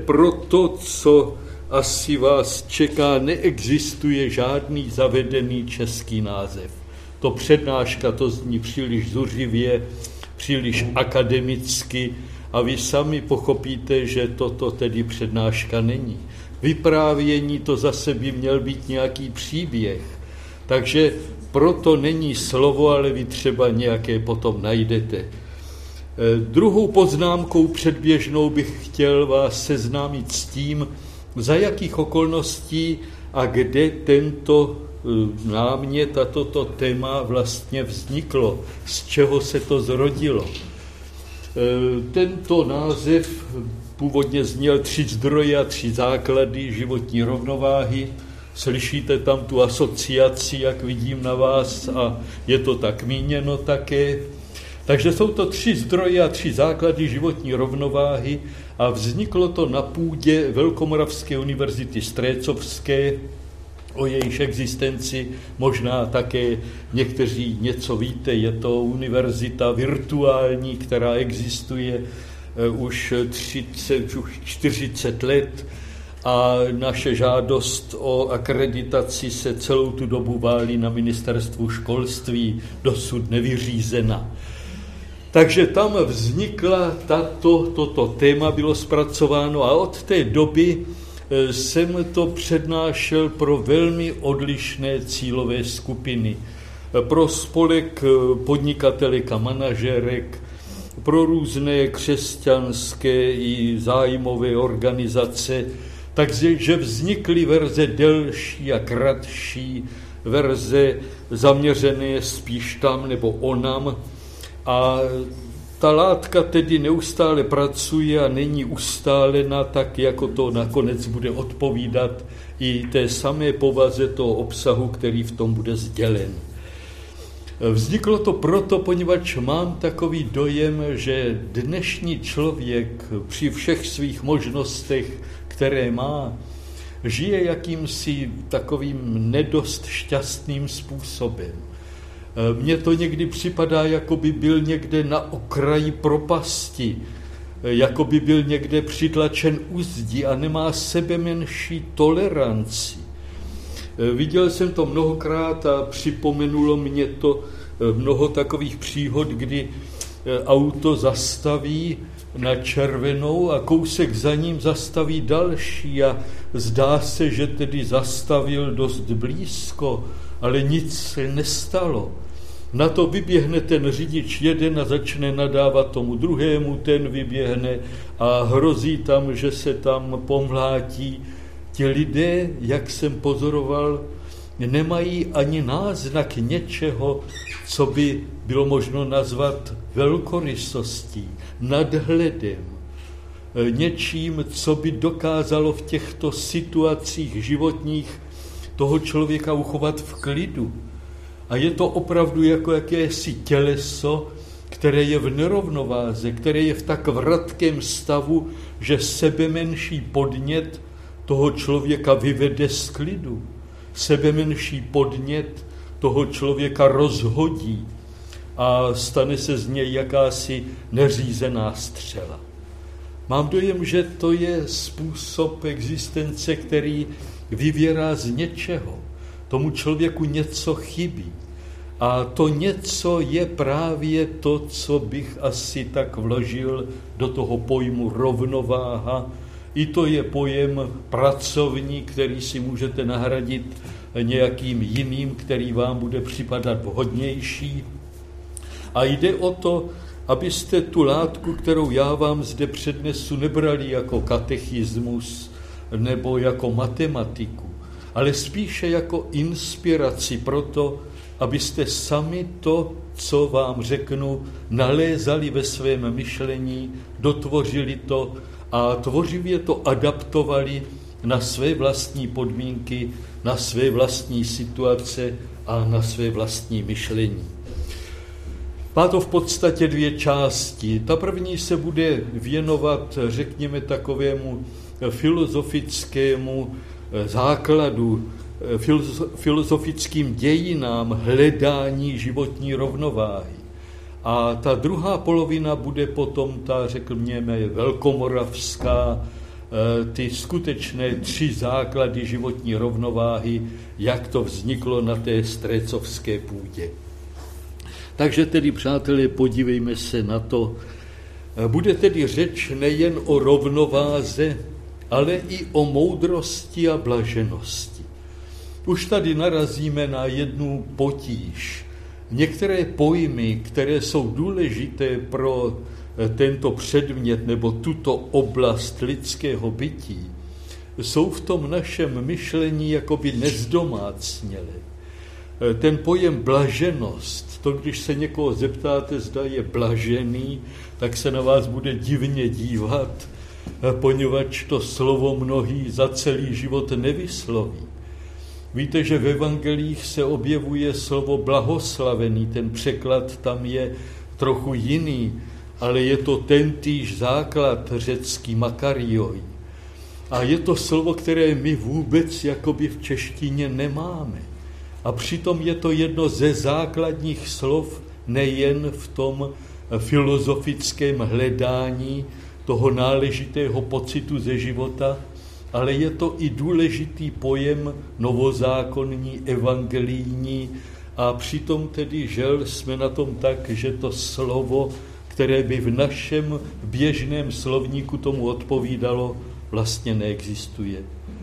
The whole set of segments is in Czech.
Pro to, co asi vás čeká, neexistuje žádný zavedený český název. To přednáška, to zní příliš zuřivě, příliš akademicky a vy sami pochopíte, že toto tedy přednáška není. Vyprávění to zase by měl být nějaký příběh. Takže proto není slovo, ale vy třeba nějaké potom najdete. Druhou poznámkou předběžnou bych chtěl vás seznámit s tím, za jakých okolností a kde tento námět a toto téma vlastně vzniklo, z čeho se to zrodilo. Tento název původně zněl 3 zdroje a 3 základy životní rovnováhy. Slyšíte tam tu asociaci, jak vidím na vás, a je to tak míněno také. Takže jsou to 3 zdroje a 3 základy životní rovnováhy a vzniklo to na půdě Velkomoravské univerzity Strécovské. O jejíž existenci možná také někteří něco víte. Je to univerzita virtuální, která existuje už 40 let a naše žádost o akreditaci se celou tu dobu válí na ministerstvu školství, dosud nevyřízena. Takže tam vznikla toto téma, bylo zpracováno a od té doby jsem to přednášel pro velmi odlišné cílové skupiny. Pro spolek podnikatelek a manažerek, pro různé křesťanské i zájmové organizace, takže vznikly verze delší a kratší, verze zaměřené spíš tam nebo onam. A ta látka tedy neustále pracuje a není ustálena, tak jako to nakonec bude odpovídat i té samé povaze toho obsahu, který v tom bude sdělen. Vzniklo to proto, poněvadž mám takový dojem, že dnešní člověk při všech svých možnostech, které má, žije jakýmsi takovým nedost šťastným způsobem. Mně to někdy připadá, jako by byl někde na okraji propasti, jako by byl někde přitlačen u zdi a nemá sebemenší toleranci. Viděl jsem to mnohokrát a připomenulo mě to mnoho takových příhod, kdy auto zastaví na červenou a kousek za ním zastaví další a zdá se, že tedy zastavil dost blízko, ale nic se nestalo. Na to vyběhne ten řidič jeden a začne nadávat tomu druhému, ten vyběhne a hrozí tam, že se tam pomlátí. Ti lidé, jak jsem pozoroval, nemají ani náznak něčeho, co by bylo možno nazvat velkorysostí, nadhledem, něčím, co by dokázalo v těchto situacích životních toho člověka uchovat v klidu. A je to opravdu jako jakési těleso, které je v nerovnováze, které je v tak vratkém stavu, že sebemenší podnět toho člověka vyvede z klidu. Sebemenší podnět toho člověka rozhodí a stane se z něj jakási neřízená střela. Mám dojem, že to je způsob existence, který vyvěrá z něčeho. Tomu člověku něco chybí. A to něco je právě to, co bych asi tak vložil do toho pojmu rovnováha. I to je pojem pracovní, který si můžete nahradit nějakým jiným, který vám bude připadat vhodnější. A jde o to, abyste tu látku, kterou já vám zde přednesu, nebrali jako katechismus nebo jako matematiku, ale spíše jako inspiraci pro to, abyste sami to, co vám řeknu, nalézali ve svém myšlení, dotvořili to a tvořivě to adaptovali na své vlastní podmínky, na své vlastní situace a na své vlastní myšlení. Má to v podstatě 2 části. Ta první se bude věnovat, řekněme, takovému filozofickému základu, filozofickým dějinám hledání životní rovnováhy. A ta druhá polovina bude potom ta, řekněme, velkomoravská, ty skutečné 3 základy životní rovnováhy, jak to vzniklo na té strécovské půdě. Takže tedy, přátelé, podívejme se na to. Bude tedy řeč nejen o rovnováze, ale i o moudrosti a blaženosti. Už tady narazíme na jednu potíž. Některé pojmy, které jsou důležité pro tento předmět nebo tuto oblast lidského bytí, jsou v tom našem myšlení jakoby nezdomácnělé. Ten pojem blaženost, to když se někoho zeptáte, zda je blažený, tak se na vás bude divně dívat, poněvadž to slovo mnohý za celý život nevysloví. Víte, že v evangelích se objevuje slovo blahoslavený, ten překlad tam je trochu jiný, ale je to tentýž základ řecký makarioi. A je to slovo, které my vůbec jakoby v češtině nemáme. A přitom je to jedno ze základních slov nejen v tom filozofickém hledání toho náležitého pocitu ze života, ale je to i důležitý pojem novozákonní, evangelijní a přitom tedy žel jsme na tom tak, že to slovo, které by v našem běžném slovníku tomu odpovídalo, vlastně neexistuje.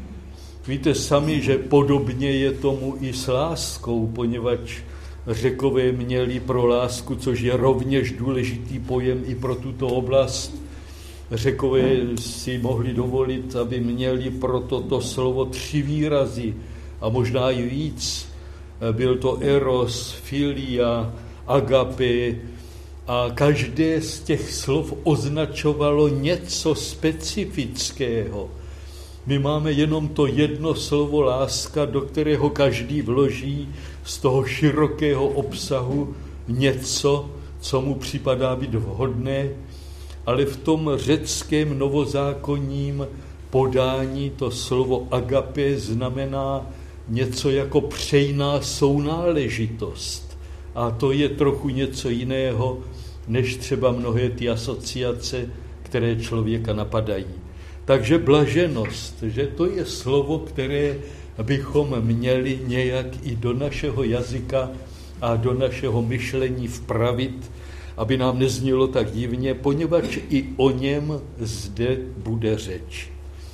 Víte sami, že podobně je tomu i s láskou, poněvadž Řekové měli pro lásku, což je rovněž důležitý pojem i pro tuto oblast. Řekové si mohli dovolit, aby měli pro toto slovo 3 výrazy a možná i víc. Byl to eros, filia, agape a každé z těch slov označovalo něco specifického. My máme jenom to jedno slovo láska, do kterého každý vloží z toho širokého obsahu něco, co mu připadá být vhodné, ale v tom řeckém novozákonním podání to slovo agape znamená něco jako přejná sounáležitost. A to je trochu něco jiného, než třeba mnohé ty asociace, které člověka napadají. Takže blaženost, že to je slovo, které bychom měli nějak i do našeho jazyka a do našeho myšlení vpravit, aby nám neznělo tak divně, poněvadž i o něm zde bude řeč.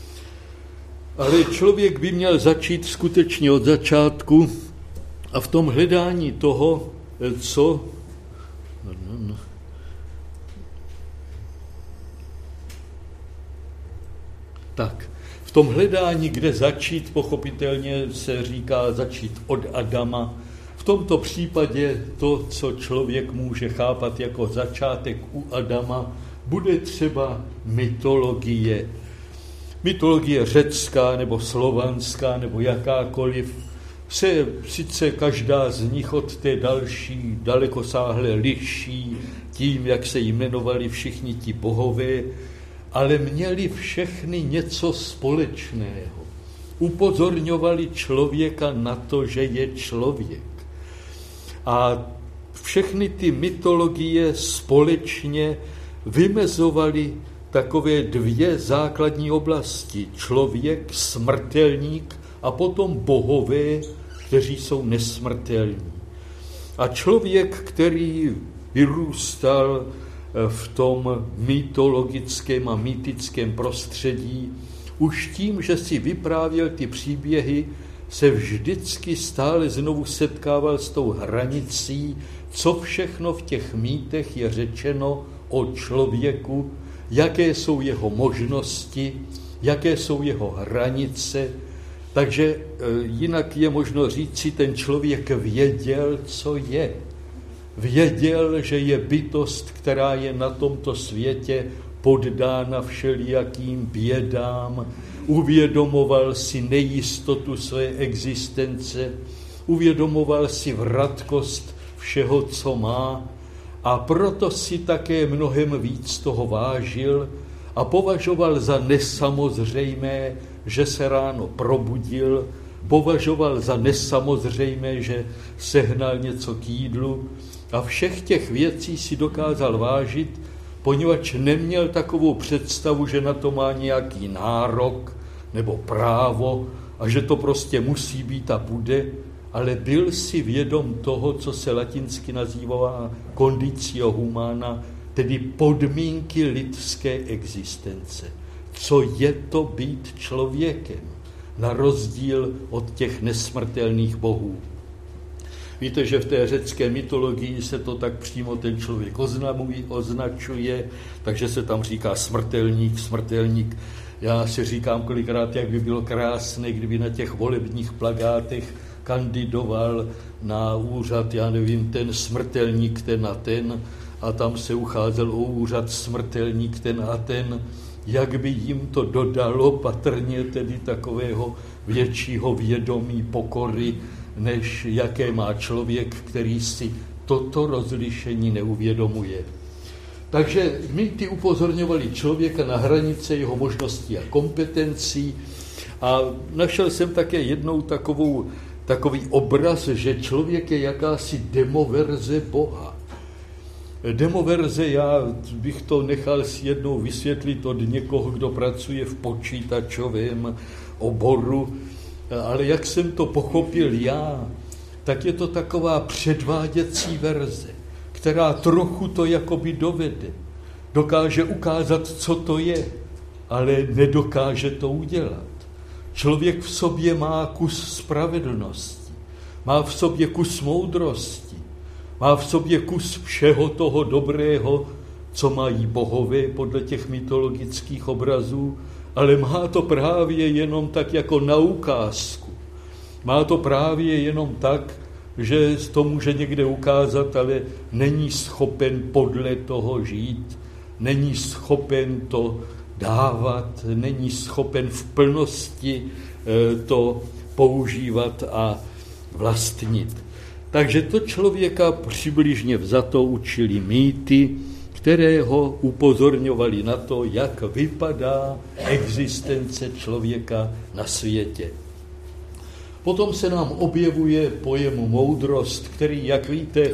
Ale člověk by měl začít skutečně od začátku a v tom hledání toho, co... Tak, v tom hledání, kde začít, pochopitelně se říká začít od Adama. V tomto případě to, co člověk může chápat jako začátek u Adama, bude třeba mytologie. Mytologie řecká nebo slovanská nebo jakákoliv, se sice každá z nich od té další dalekosáhle liší tím, jak se jmenovali všichni ti bohové, ale měli všechny něco společného. Upozorňovali člověka na to, že je člověk. A všechny ty mytologie společně vymezovaly takové 2 základní oblasti. Člověk, smrtelník a potom bohové, kteří jsou nesmrtelní. A člověk, který vyrůstal v tom mytologickém a mýtickém prostředí, už tím, že si vyprávěl ty příběhy, se vždycky stále znovu setkával s tou hranicí, co všechno v těch mýtech je řečeno o člověku, jaké jsou jeho možnosti, jaké jsou jeho hranice. Takže jinak je možno říci, ten člověk věděl, co je. Věděl, že je bytost, která je na tomto světě poddána všelijakým bědám, uvědomoval si nejistotu své existence, uvědomoval si vratkost všeho, co má, a proto si také mnohem víc toho vážil a považoval za nesamozřejmé, že se ráno probudil, považoval za nesamozřejmé, že sehnal něco k jídlu, a všech těch věcí si dokázal vážit, poněvadž neměl takovou představu, že na to má nějaký nárok nebo právo a že to prostě musí být a bude, ale byl si vědom toho, co se latinsky nazývá conditio humana, tedy podmínky lidské existence. Co je to být člověkem, na rozdíl od těch nesmrtelných bohů. Víte, že v té řecké mytologii se to tak přímo ten člověk označuje, takže se tam říká smrtelník. Já si říkám kolikrát, jak by bylo krásné, kdyby na těch volebních plakátech kandidoval na úřad, já nevím, ten smrtelník ten a tam se ucházel o úřad smrtelník ten a ten, jak by jim to dodalo patrně tedy takového většího vědomí pokory, než jaké má člověk, který si toto rozlišení neuvědomuje. Takže mýty upozorňovali člověka na hranice jeho možností a kompetencí a našel jsem také jednou takový obraz, že člověk je jakási demoverze Boha. Demoverze, já bych to nechal si jednou vysvětlit od někoho, kdo pracuje v počítačovém oboru, ale jak jsem to pochopil já, tak je to taková předváděcí verze, která trochu to jakoby dovede. Dokáže ukázat, co to je, ale nedokáže to udělat. Člověk v sobě má kus spravedlnosti, má v sobě kus moudrosti, má v sobě kus všeho toho dobrého, co mají bohové podle těch mytologických obrazů, ale má to právě jenom tak jako na ukázku. Má to právě jenom tak, že to může někde ukázat, ale není schopen podle toho žít, není schopen to dávat, není schopen v plnosti to používat a vlastnit. Takže to člověka přibližně vzato učili mýty, které ho upozorňovali na to, jak vypadá existence člověka na světě. Potom se nám objevuje pojem moudrost, který, jak víte,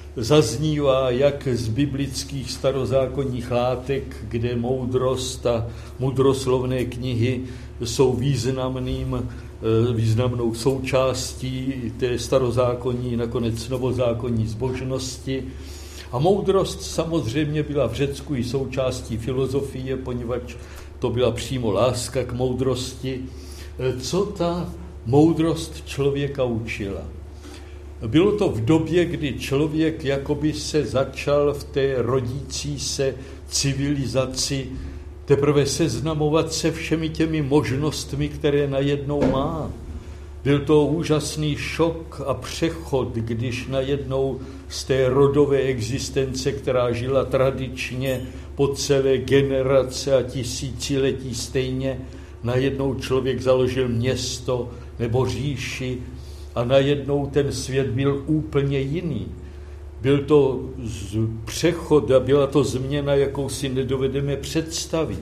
zaznívá jak z biblických starozákonních látek, kde moudrost a mudroslovné knihy jsou významnou součástí té starozákonní, nakonec novozákonní zbožnosti. A moudrost samozřejmě byla v Řecku i součástí filozofie, poněvadž to byla přímo láska k moudrosti. Co ta moudrost člověka učila? Bylo to v době, kdy člověk jakoby se začal v té rodící se civilizaci teprve seznamovat se všemi těmi možnostmi, které najednou má. Byl to úžasný šok a přechod, když najednou z té rodové existence, která žila tradičně po celé generace a tisíciletí stejně, najednou člověk založil město nebo říši a najednou ten svět byl úplně jiný. Byl to přechod a byla to změna, jakou si nedovedeme představit.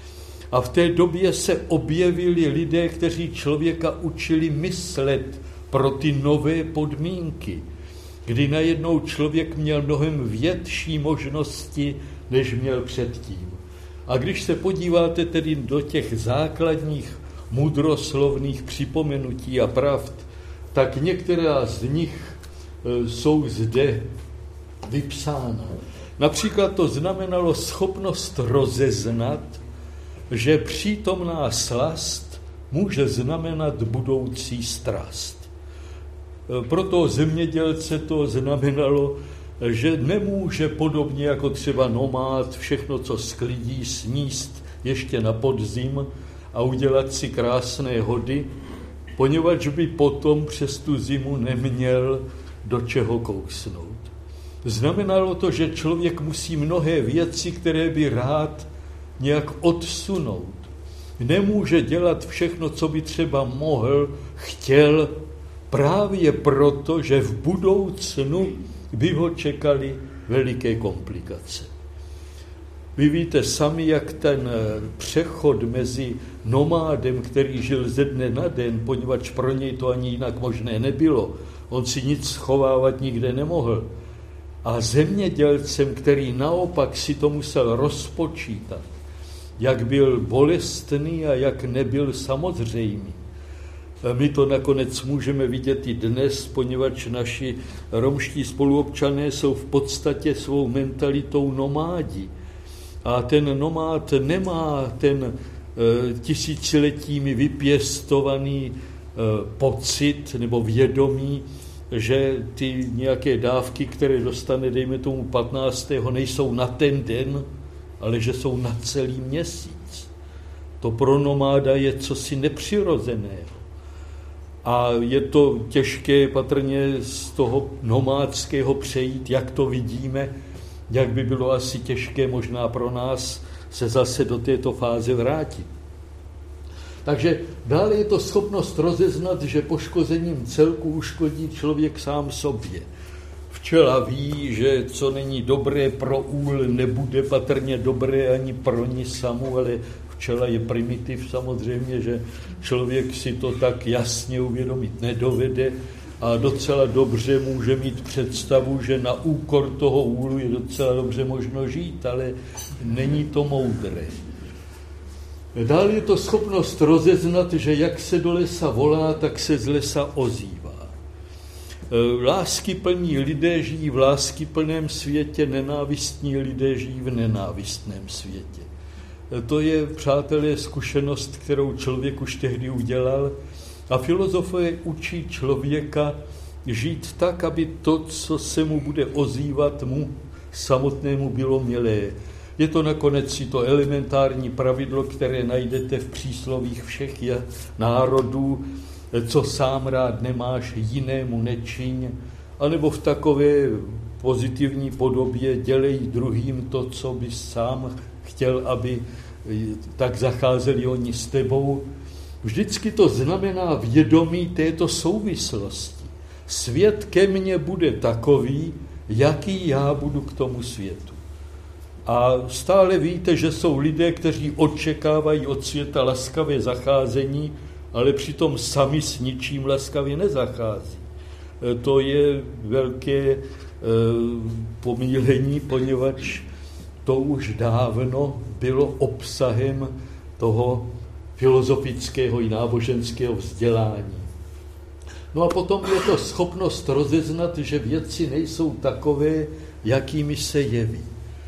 A v té době se objevili lidé, kteří člověka učili myslet pro ty nové podmínky, kdy najednou člověk měl mnohem větší možnosti, než měl předtím. A když se podíváte tedy do těch základních mudroslovných připomenutí a pravd, tak některá z nich jsou zde vypsána. Například to znamenalo schopnost rozeznat, že přítomná slast může znamenat budoucí strast. Pro toho zemědělce to znamenalo, že nemůže podobně jako třeba nomád všechno, co sklidí, sníst ještě na podzim a udělat si krásné hody, poněvadž by potom přes tu zimu neměl do čeho kousnout. Znamenalo to, že člověk musí mnohé věci, které by rád nějak odsunout. Nemůže dělat všechno, co by třeba chtěl, právě proto, že v budoucnu by ho čekaly veliké komplikace. Vy víte sami, jak ten přechod mezi nomádem, který žil ze dne na den, poněvadž pro něj to ani jinak možné nebylo, on si nic schovávat nikde nemohl, a zemědělcem, který naopak si to musel rozpočítat, jak byl bolestný a jak nebyl samozřejmý. My to nakonec můžeme vidět i dnes, poněvadž naši romští spoluobčané jsou v podstatě svou mentalitou nomádi. A ten nomád nemá ten tisíciletími vypěstovaný pocit nebo vědomí, že ty nějaké dávky, které dostane, dejme tomu 15., nejsou na ten den, ale že jsou na celý měsíc. To pro nomáda je cosi nepřirozeného. A je to těžké patrně z toho nomádského přejít, jak to vidíme, jak by bylo asi těžké možná pro nás se zase do této fáze vrátit. Takže dále je to schopnost rozeznat, že poškozením celku uškodí člověk sám sobě. Včela ví, že co není dobré pro úl, nebude patrně dobré ani pro ní samu, ale včela je primitiv samozřejmě, že člověk si to tak jasně uvědomit nedovede a docela dobře může mít představu, že na úkor toho úlu je docela dobře možno žít, ale není to moudré. Dále je to schopnost rozeznat, že jak se do lesa volá, tak se z lesa ozývá. Láskyplní lidé žijí v láskyplném světě, nenávistní lidé žijí v nenávistném světě. To je, přátelé, zkušenost, kterou člověk už tehdy udělal a filozofové učí člověka žít tak, aby to, co se mu bude ozývat, mu samotnému bylo milé. Je to nakonec i to elementární pravidlo, které najdete v příslovích všech národů, co sám rád nemáš, jinému nečiň, anebo v takové pozitivní podobě dělej druhým to, co bys sám chtěl, aby tak zacházeli oni s tebou. Vždycky to znamená vědomí této souvislosti. Svět ke mně bude takový, jaký já budu k tomu světu. A stále víte, že jsou lidé, kteří očekávají od světa laskavé zacházení, ale přitom sami s ničím laskavě nezachází. To je velké pomílení, poněvadž to už dávno bylo obsahem toho filozofického i náboženského vzdělání. No a potom je to schopnost rozeznat, že věci nejsou takové, jakými se jeví.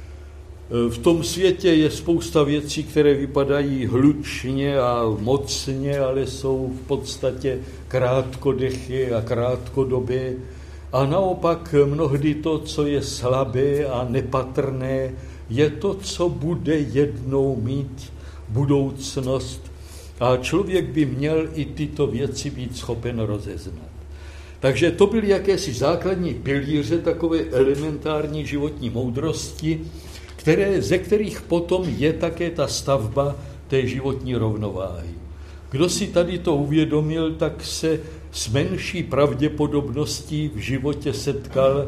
V tom světě je spousta věcí, které vypadají hlučně a mocně, ale jsou v podstatě krátkodechy a krátkodobé. A naopak mnohdy to, co je slabé a nepatrné, je to, co bude jednou mít budoucnost. A člověk by měl i tyto věci být schopen rozeznat. Takže to byly jakési základní pilíře takové elementární životní moudrosti, ze kterých potom je také ta stavba té životní rovnováhy. Kdo si tady to uvědomil, tak se s menší pravděpodobností v životě setkal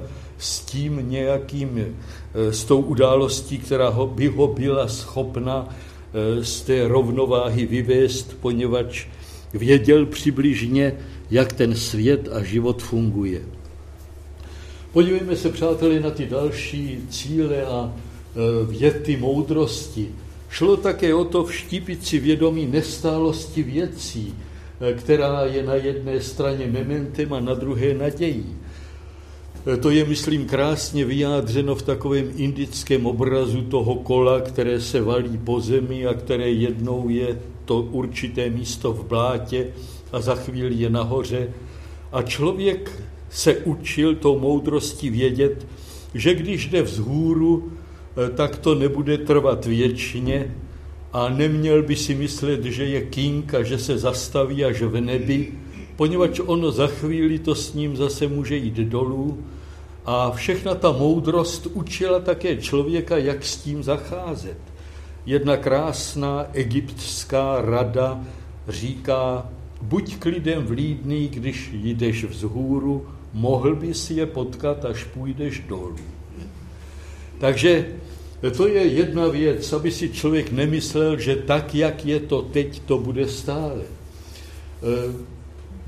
s tou událostí, která by ho byla schopna z té rovnováhy vyvést, poněvadž věděl přibližně, jak ten svět a život funguje. Podívejme se, přátelé, na ty další cíle a věty moudrosti. Šlo také o to vštípit si vědomí nestálosti věcí, která je na jedné straně mementem a na druhé nadějí. To je, myslím, krásně vyjádřeno v takovém indickém obrazu toho kola, které se valí po zemi a které jednou je to určité místo v blátě a za chvíli je nahoře. A člověk se učil tou moudrostí vědět, že když jde vzhůru, tak to nebude trvat věčně a neměl by si myslet, že je king a že se zastaví až v nebi, poněvadž ono za chvíli to s ním zase může jít dolů a všechna ta moudrost učila také člověka, jak s tím zacházet. Jedna krásná egyptská rada říká, buď klidem vlídný, když jdeš vzhůru, mohl bys je potkat, až půjdeš dolů. Takže to je jedna věc, aby si člověk nemyslel, že tak, jak je to teď, to bude stále.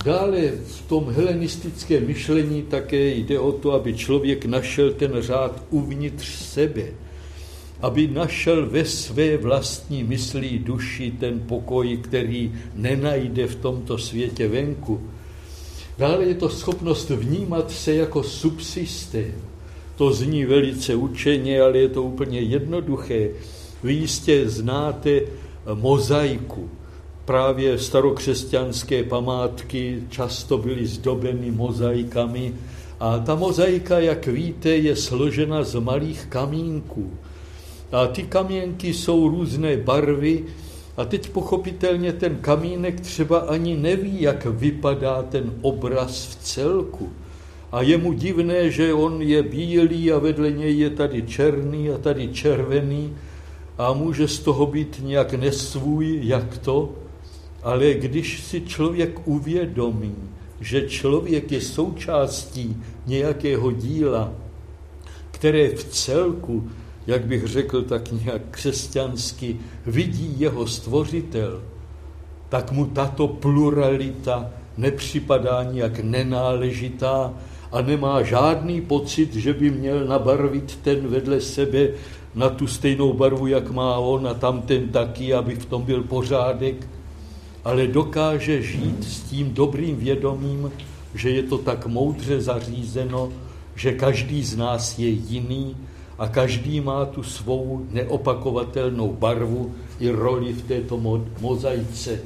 Dále v tom helenistickém myšlení také jde o to, aby člověk našel ten řád uvnitř sebe, aby našel ve své vlastní mysli, duši ten pokoj, který nenajde v tomto světě venku. Dále je to schopnost vnímat se jako subsystém. To zní velice učeně, ale je to úplně jednoduché. Vy jistě znáte mozaiku. Právě starokřesťanské památky často byly zdobeny mozaikami. A ta mozaika, jak víte, je složena z malých kamínků. A ty kamínky jsou různé barvy a teď pochopitelně ten kamínek třeba ani neví, jak vypadá ten obraz v celku. A je mu divné, že on je bílý a vedle něj je tady černý a tady červený a může z toho být nějak nesvůj, jak to. Ale když si člověk uvědomí, že člověk je součástí nějakého díla, které v celku, jak bych řekl tak nějak křesťansky, vidí jeho stvořitel, tak mu tato pluralita nepřipadá nijak nenáležitá a nemá žádný pocit, že by měl nabarvit ten vedle sebe na tu stejnou barvu, jak má on a tamten taky, aby v tom byl pořádek, ale dokáže žít s tím dobrým vědomím, že je to tak moudře zařízeno, že každý z nás je jiný a každý má tu svou neopakovatelnou barvu i roli v této mozaice.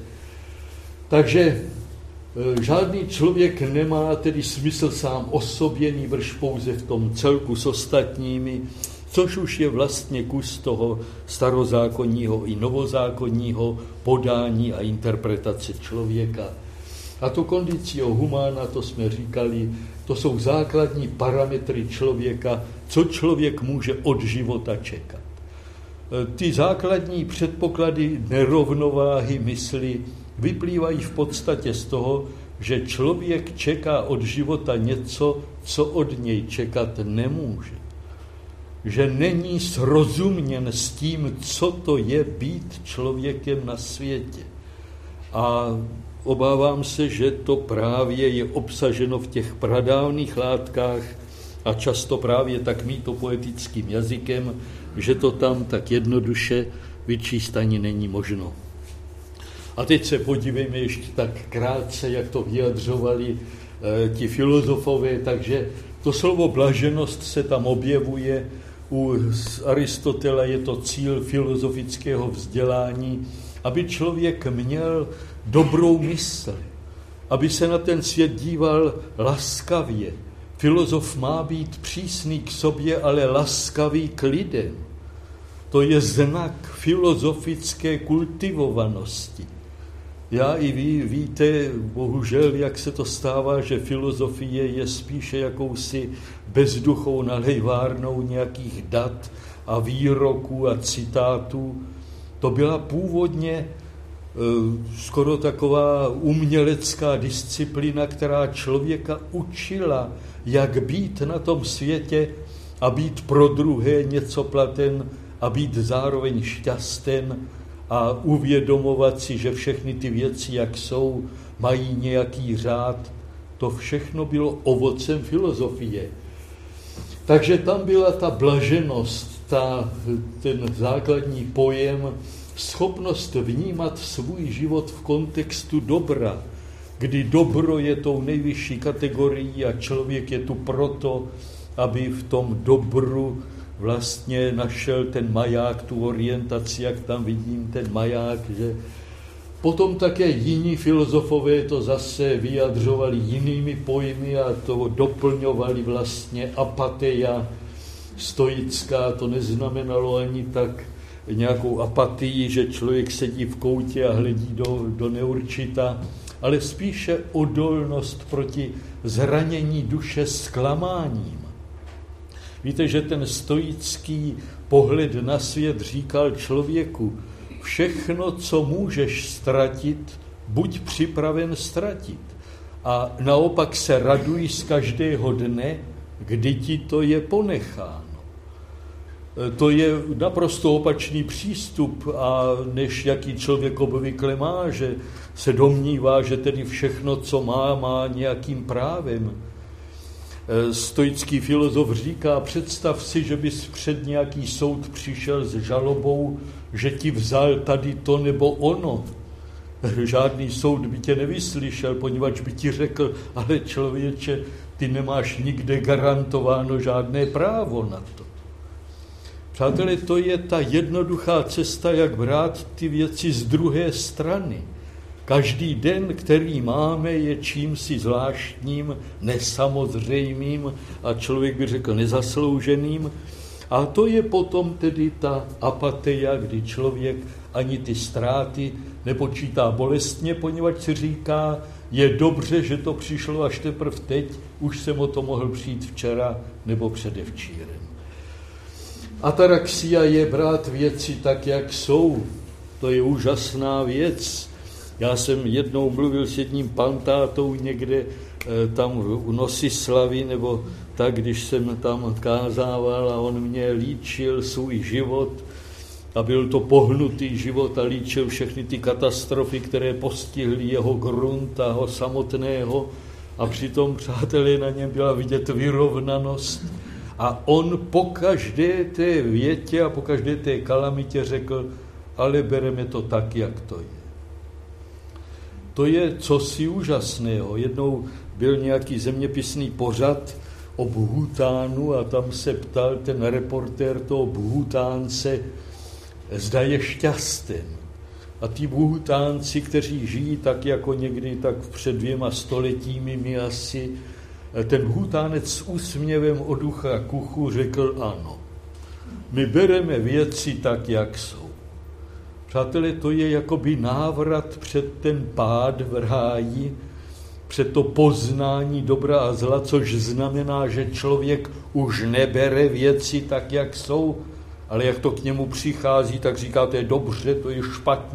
Takže žádný člověk nemá tedy smysl sám o sobě, nýbrž pouze v tom celku s ostatními, což už je vlastně kus toho starozákonního i novozákonního podání a interpretace člověka. A to condicio humana, to jsme říkali, to jsou základní parametry člověka, co člověk může od života čekat. Ty základní předpoklady nerovnováhy mysli vyplývají v podstatě z toho, že člověk čeká od života něco, co od něj čekat nemůže. Že není srozuměn s tím, co to je být člověkem na světě. A obávám se, že to právě je obsaženo v těch pradávných látkách a často právě tak mýtopoetickým jazykem, že to tam tak jednoduše vyčíst ani není možno. A teď se podívejme ještě tak krátce, jak to vyjadřovali ti filozofové, takže to slovo blaženost se tam objevuje. U Aristotela je to cíl filozofického vzdělání, aby člověk měl dobrou mysl, aby se na ten svět díval laskavě. Filozof má být přísný k sobě, ale laskavý k lidem. To je znak filozofické kultivovanosti. Já i vy víte, bohužel, jak se to stává, že filozofie je spíše jakousi bezduchou nalejvárnou nějakých dat a výroků a citátů. To byla původně skoro taková umělecká disciplína, která člověka učila, jak být na tom světě a být pro druhé něco platen a být zároveň šťasten a uvědomovat si, že všechny ty věci, jak jsou, mají nějaký řád. To všechno bylo ovocem filozofie. Takže tam byla ta blaženost, ten základní pojem, schopnost vnímat svůj život v kontextu dobra, kdy dobro je tou nejvyšší kategorií a člověk je tu proto, aby v tom dobru vlastně našel ten maják, tu orientaci, jak tam vidím ten maják, že potom také jiní filozofové to zase vyjadřovali jinými pojmy a to doplňovali vlastně apateia stoická, to neznamenalo ani tak nějakou apatii, že člověk sedí v koutě a hledí do neurčita, ale spíše odolnost proti zranění duše zklamáním. Víte, že ten stoický pohled na svět říkal člověku, všechno, co můžeš ztratit, buď připraven ztratit. A naopak se raduj z každého dne, kdy ti to je ponecháno. To je naprosto opačný přístup, a než jaký člověk obvykle má, že se domnívá, že tedy všechno, co má nějakým právem. Stoický filozof říká, představ si, že bys před nějaký soud přišel s žalobou, že ti vzal tady to nebo ono. Žádný soud by tě nevyslyšel, poněvadž by ti řekl, ale člověče, ty nemáš nikde garantováno žádné právo na to. Přátelé, to je ta jednoduchá cesta, jak brát ty věci z druhé strany. Každý den, který máme, je čímsi zvláštním, nesamozřejmým a člověk by řekl nezaslouženým. A to je potom tedy ta apateia, kdy člověk ani ty ztráty nepočítá bolestně, poněvadž si říká, je dobře, že to přišlo až teprve teď, už jsem o to mohl přijít včera nebo předevčírem. Ataraxia je brát věci tak, jak jsou. To je úžasná věc. Já jsem jednou mluvil s jedním pantátou někde tam u Nosislavy, nebo tak, když jsem tam kázával a on mě líčil svůj život a byl to pohnutý život a líčil všechny ty katastrofy, které postihly jeho grunt a ho samotného a přitom, přátelé, na něm byla vidět vyrovnanost. A on po každé té větě a po každé té kalamitě řekl, ale bereme to tak, jak to je. To je cosi úžasného. Jednou byl nějaký zeměpisný pořad o Bhutánu a tam se ptal ten reportér toho Bhutánce, zda je šťasten. A ty Bhutánci, kteří žijí tak jako někdy, tak před 2 stoletími my asi, ten Bhutánec s úsměvem od ucha k uchu řekl ano. My bereme věci tak, jak jsou. Přátelé, to je jakoby návrat před ten pád v ráji, před to poznání dobra a zla, což znamená, že člověk už nebere věci tak, jak jsou, ale jak to k němu přichází, tak říká, to je dobře, to je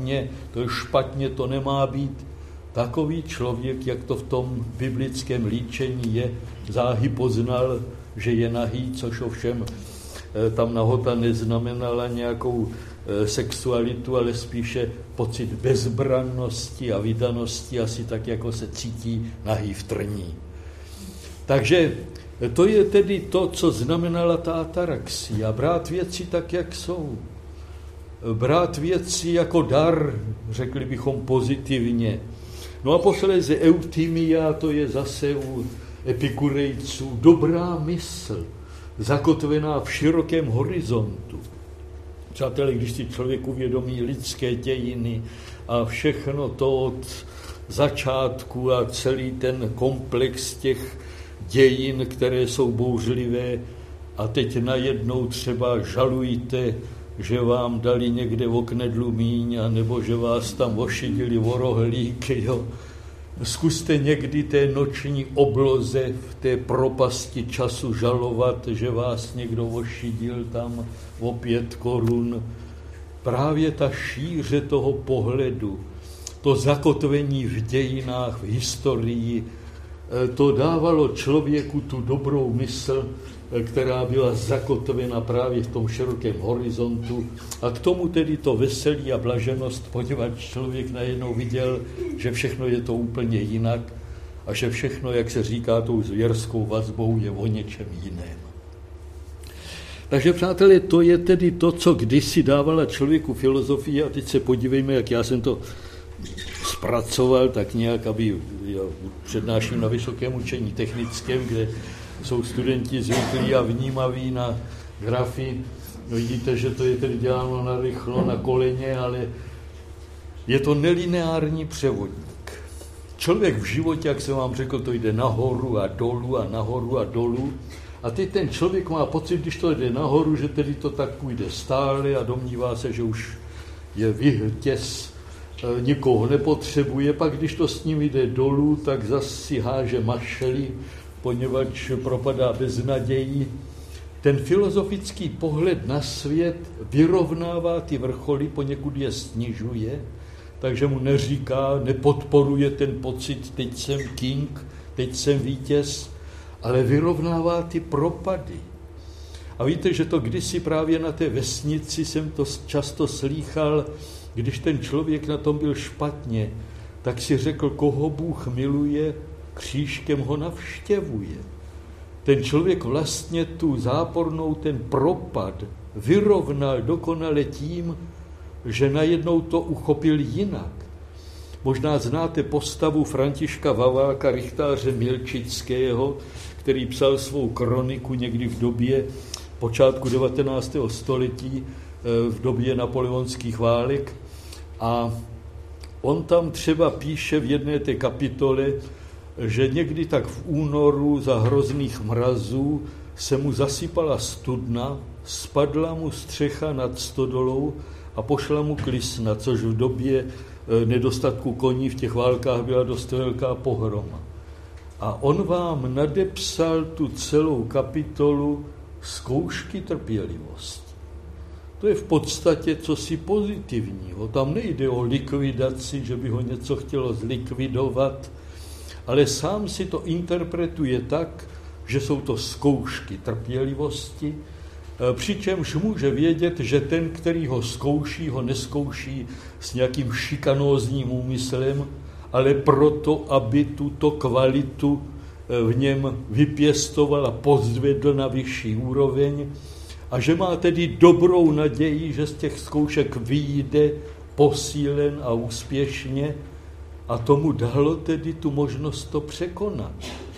špatně, to nemá být. Takový člověk, jak to v tom biblickém líčení je, záhy poznal, že je nahý, což ovšem tam nahota neznamenala nějakou sexualitu, ale spíše pocit bezbrannosti a vydanosti, asi tak, jako se cítí nahý v trní. Takže to je tedy to, co znamenala ta ataraxia. Brát věci tak, jak jsou. Brát věci jako dar, řekli bychom pozitivně. No a posléze eutimia, to je zase u epikurejců dobrá mysl, zakotvená v širokém horizontu. Přátelé, když si člověk uvědomí lidské dějiny a všechno to od začátku a celý ten komplex těch dějin, které jsou bouřlivé, a teď najednou třeba žalujte, že vám dali někde v oknedlu míň, nebo že vás tam ošidili rohlíky, jo. Zkuste někdy té noční obloze v té propasti času žalovat, že vás někdo ošidil tam o 5 korun. Právě ta šíře toho pohledu, to zakotvení v dějinách, v historii, to dávalo člověku tu dobrou mysl, která byla zakotvena právě v tom širokém horizontu. A k tomu tedy to veselí a blaženost, poněvadž člověk najednou viděl, že všechno je to úplně jinak a že všechno, jak se říká, tou zvěrskou vazbou je o něčem jiném. Takže, přátelé, to je tedy to, co kdysi dávala člověku filozofie, a teď se podívejme, jak já jsem to zpracoval, tak nějak, aby přednáším na Vysokém učení technickém, kde jsou studenti zvyklí a vnímaví na grafy. No, vidíte, že to je tedy děláno narychlo, na koleně, ale je to nelineární převodník. Člověk v životě, jak jsem vám řekl, to jde nahoru a dolů a nahoru a dolů. A teď ten člověk má pocit, když to jde nahoru, že tedy to tak půjde stále a domnívá se, že už je vyhtěz, nikoho nepotřebuje. Pak když to s ním jde dolů, tak zase si háže mašely, poněvadž propadá bez nadějí. Ten filozofický pohled na svět vyrovnává ty vrcholy, poněkud je snižuje, takže mu neříká, nepodporuje ten pocit, teď jsem king, teď jsem vítěz, ale vyrovnává ty propady. A víte, že to kdysi právě na té vesnici jsem to často slýchal, když ten člověk na tom byl špatně, tak si řekl, koho Bůh miluje, křížkem ho navštěvuje. Ten člověk vlastně tu zápornou, ten propad vyrovnal dokonale tím, že najednou to uchopil jinak. Možná znáte postavu Františka Vaváka, rychtáře milčického, který psal svou kroniku někdy v době počátku 19. století, v době napoleonských válek. A on tam třeba píše v jedné té kapitole, že někdy tak v únoru za hrozných mrazů se mu zasypala studna, spadla mu střecha nad stodolou a pošla mu klisna, což v době nedostatku koní v těch válkách byla dost velká pohroma. A on vám nadepsal tu celou kapitolu zkoušky trpělivosti. To je v podstatě cosi pozitivního. Tam nejde o likvidaci, že by ho něco chtělo zlikvidovat, ale sám si to interpretuje tak, že jsou to zkoušky trpělivosti, přičemž může vědět, že ten, který ho zkouší, ho neskouší s nějakým šikanózním úmyslem, ale proto, aby tuto kvalitu v něm vypěstoval a pozdvedl na vyšší úroveň a že má tedy dobrou naději, že z těch zkoušek vyjde posílen a úspěšně a tomu dalo tedy tu možnost to překonat.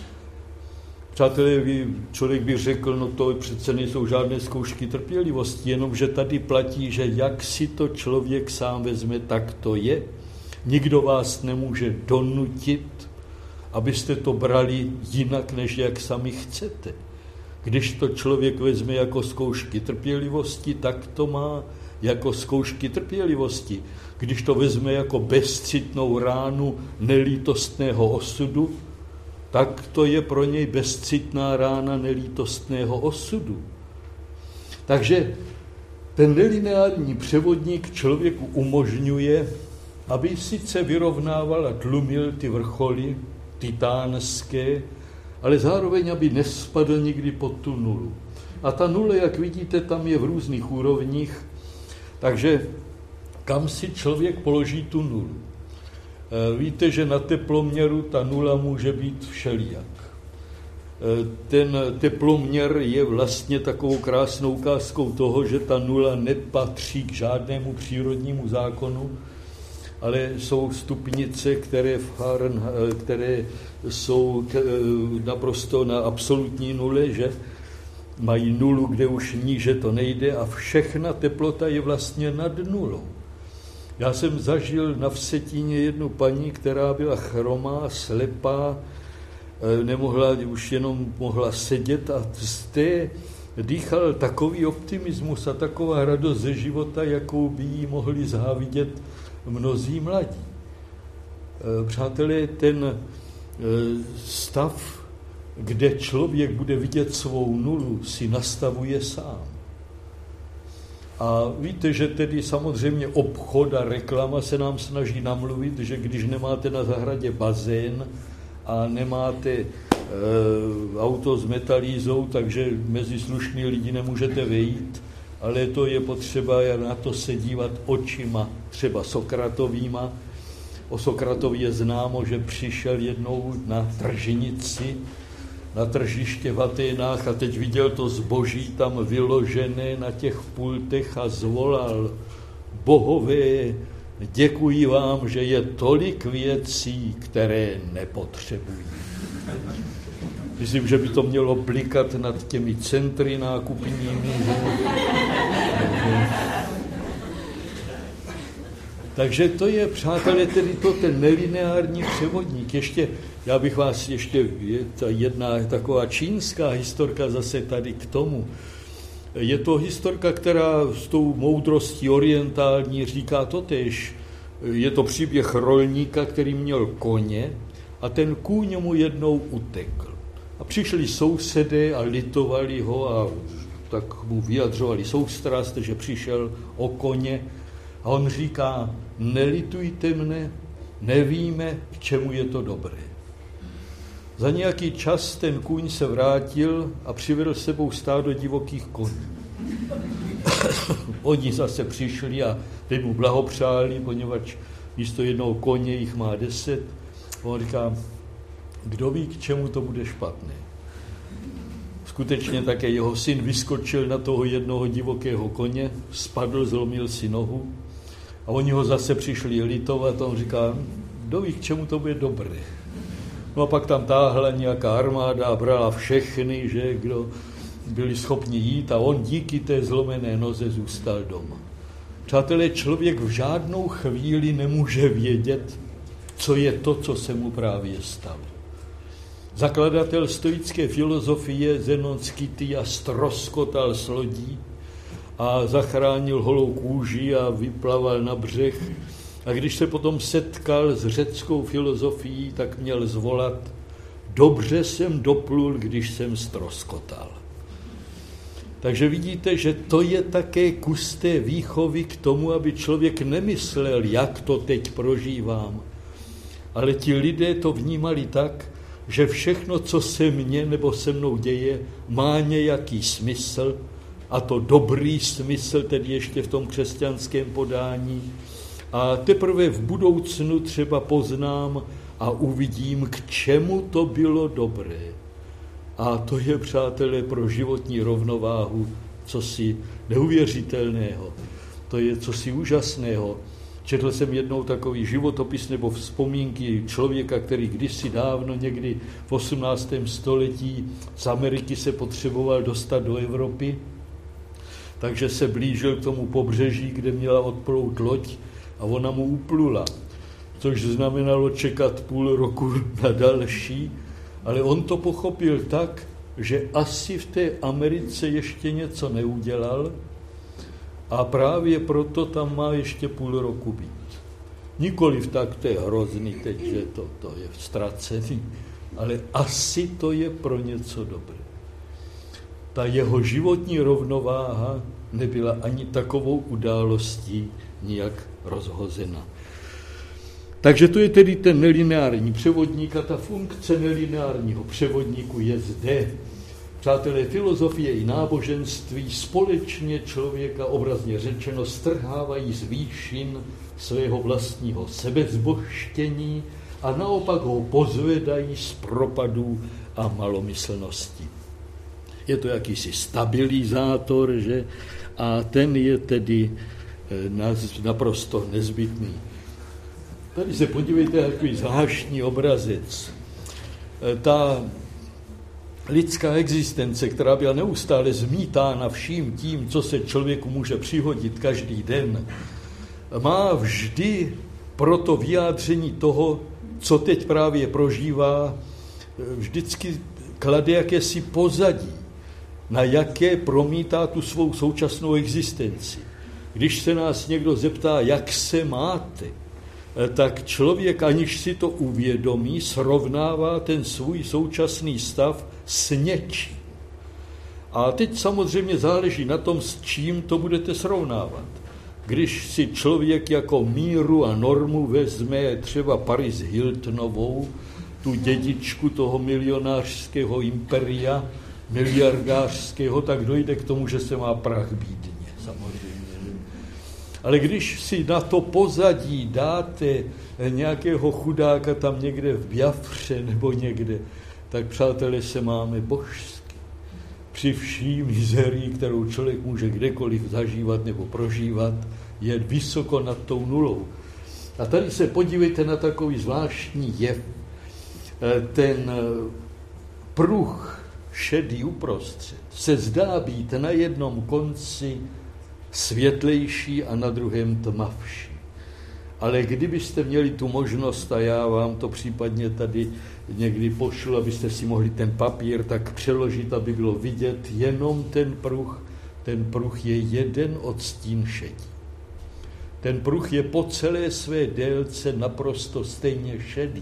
Přátelé, člověk by řekl, no to přece nejsou žádné zkoušky trpělivosti, jenomže tady platí, že jak si to člověk sám vezme, tak to je. Nikdo vás nemůže donutit, abyste to brali jinak, než jak sami chcete. Když to člověk vezme jako zkoušky trpělivosti, tak to má jako zkoušky trpělivosti. Když to vezme jako bezcitnou ránu nelítostného osudu, tak to je pro něj bezcitná rána nelítostného osudu. Takže ten nelineární převodník člověku umožňuje, aby sice vyrovnával a tlumil ty vrcholy titánské, ale zároveň, aby nespadl nikdy pod tu nulu. A ta nula, jak vidíte, tam je v různých úrovních, takže kam si člověk položí tu nulu? Víte, že na teploměru ta nula může být všelijak. Ten teploměr je vlastně takovou krásnou ukázkou toho, že ta nula nepatří k žádnému přírodnímu zákonu, ale jsou stupnice, které jsou naprosto na absolutní nule, že mají nulu, kde už níže to nejde a všechna teplota je vlastně nad nulou. Já jsem zažil na Vsetíně jednu paní, která byla chromá, slepá, už jenom mohla sedět a z té dýchal takový optimismus a taková radost ze života, jakou by jí mohli závidět mnozí mladí. Přátelé, ten stav, kde člověk bude vidět svou nulu, si nastavuje sám. A víte, že tedy samozřejmě obchod a reklama se nám snaží namluvit, že když nemáte na zahradě bazén a nemáte auto s metalízou, takže mezi slušný lidi nemůžete vejít, ale to je potřeba na to se dívat očima, třeba Sokratovýma. O Sokratovi je známo, že přišel jednou na tržnici, na tržiště v Aténách a teď viděl to zboží tam vyložené na těch pultech a zvolal: bohové, děkuji vám, že je tolik věcí, které nepotřebují. Myslím, že by to mělo blikat nad těmi centry nákupními. Takže to je, přátelé, tedy to ten nelineární převodník. Já bych vás jedna taková čínská historka zase tady k tomu. Je to historka, která s tou moudrostí orientální říká totéž. Je to příběh rolníka, který měl koně a ten kůň mu jednou utekl. A přišli sousedé a litovali ho a tak mu vyjadřovali soustrast, že přišel o koně. A on říká: nelitujte mne, nevíme, k čemu je to dobré. Za nějaký čas ten kůň se vrátil a přivedl s sebou stádo divokých koní. Oni zase přišli a teď mu blahopřáli, poněvadž místo jednoho koně jich má 10. On říká, kdo ví, k čemu to bude špatné. Skutečně také jeho syn vyskočil na toho jednoho divokého koně, spadl, zlomil si nohu a oni ho zase přišli litovat a on říká, kdo ví, k čemu to bude dobré. No a pak tam táhla nějaká armáda a brala všechny, že kdo byli schopni jít a on díky té zlomené noze zůstal doma. Přátelé, člověk v žádnou chvíli nemůže vědět, co je to, co se mu právě stalo. Zakladatel stoické filozofie Zenon z Kytia ztroskotal s lodí a zachránil holou kůži a vyplaval na břeh. A když se potom setkal s řeckou filozofií, tak měl zvolat, dobře jsem doplul, když jsem ztroskotal. Takže vidíte, že to je také kus té výchovy k tomu, aby člověk nemyslel, jak to teď prožívám. Ale ti lidé to vnímali tak, že všechno, co se mně nebo se mnou děje, má nějaký smysl, a to dobrý smysl, tedy ještě v tom křesťanském podání. A teprve v budoucnu třeba poznám a uvidím, k čemu to bylo dobré. A to je, přátelé, pro životní rovnováhu cosi neuvěřitelného. To je cosi úžasného. Četl jsem jednou takový životopis nebo vzpomínky člověka, který kdysi dávno, někdy v 18. století z Ameriky se potřeboval dostat do Evropy, takže se blížil k tomu pobřeží, kde měla odplout loď a ona mu uplula, což znamenalo čekat půl roku na další, ale on to pochopil tak, že asi v té Americe ještě něco neudělal a právě proto tam má ještě půl roku být. Nikoliv tak, to je hrozný teď, že to je ztracený, ale asi to je pro něco dobré. Ta jeho životní rovnováha nebyla ani takovou událostí nijak rozhozena. Takže to je tedy ten nelineární převodník a ta funkce nelineárního převodníku je zde. Přátelé, filozofie i náboženství společně člověka, obrazně řečeno, strhávají z výšin svého vlastního sebezbožštění a naopak ho pozvedají z propadů a malomyslnosti. Je to jakýsi stabilizátor, že? A ten je tedy naprosto nezbytný. Tady se podívejte, jaký zvláštní obrazec. Ta lidská existence, která byla neustále zmítána vším tím, co se člověku může přihodit každý den, má vždy proto vyjádření toho, co teď právě prožívá, vždycky klade jakési pozadí, na jaké promítá tu svou současnou existenci. Když se nás někdo zeptá, jak se máte, tak člověk, aniž si to uvědomí, srovnává ten svůj současný stav s něčím. A teď samozřejmě záleží na tom, s čím to budete srovnávat. Když si člověk jako míru a normu vezme třeba Paris Hiltonovou, tu dědičku toho milionářského imperia, miliardářského, tak dojde k tomu, že se má prach bídně, samozřejmě. Ale když si na to pozadí dáte nějakého chudáka tam někde v Biafře nebo někde, tak, přátelé, se máme božsky. Při vší mizerii, kterou člověk může kdekoliv zažívat nebo prožívat, je vysoko nad tou nulou. A tady se podívejte na takový zvláštní jev. Ten pruh šedý uprostřed se zdá být na jednom konci světlejší a na druhém tmavší. Ale kdybyste měli tu možnost, a já vám to případně tady někdy pošlu, abyste si mohli ten papír tak přeložit, aby bylo vidět jenom ten pruh je jeden odstín šedí. Ten pruh je po celé své délce naprosto stejně šedý.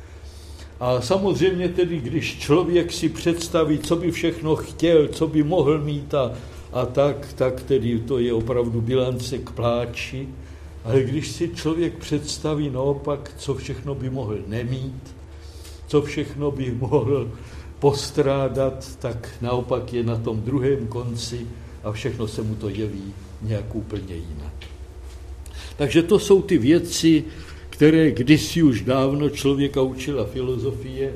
A samozřejmě tedy, když člověk si představí, co by všechno chtěl, co by mohl mít a tak tedy to je opravdu bilance k pláči. Ale když si člověk představí naopak, co všechno by mohl nemít, co všechno by mohl postrádat, tak naopak je na tom druhém konci a všechno se mu to jeví nějak úplně jinak. Takže to jsou ty věci, které kdysi už dávno člověka učila filozofie,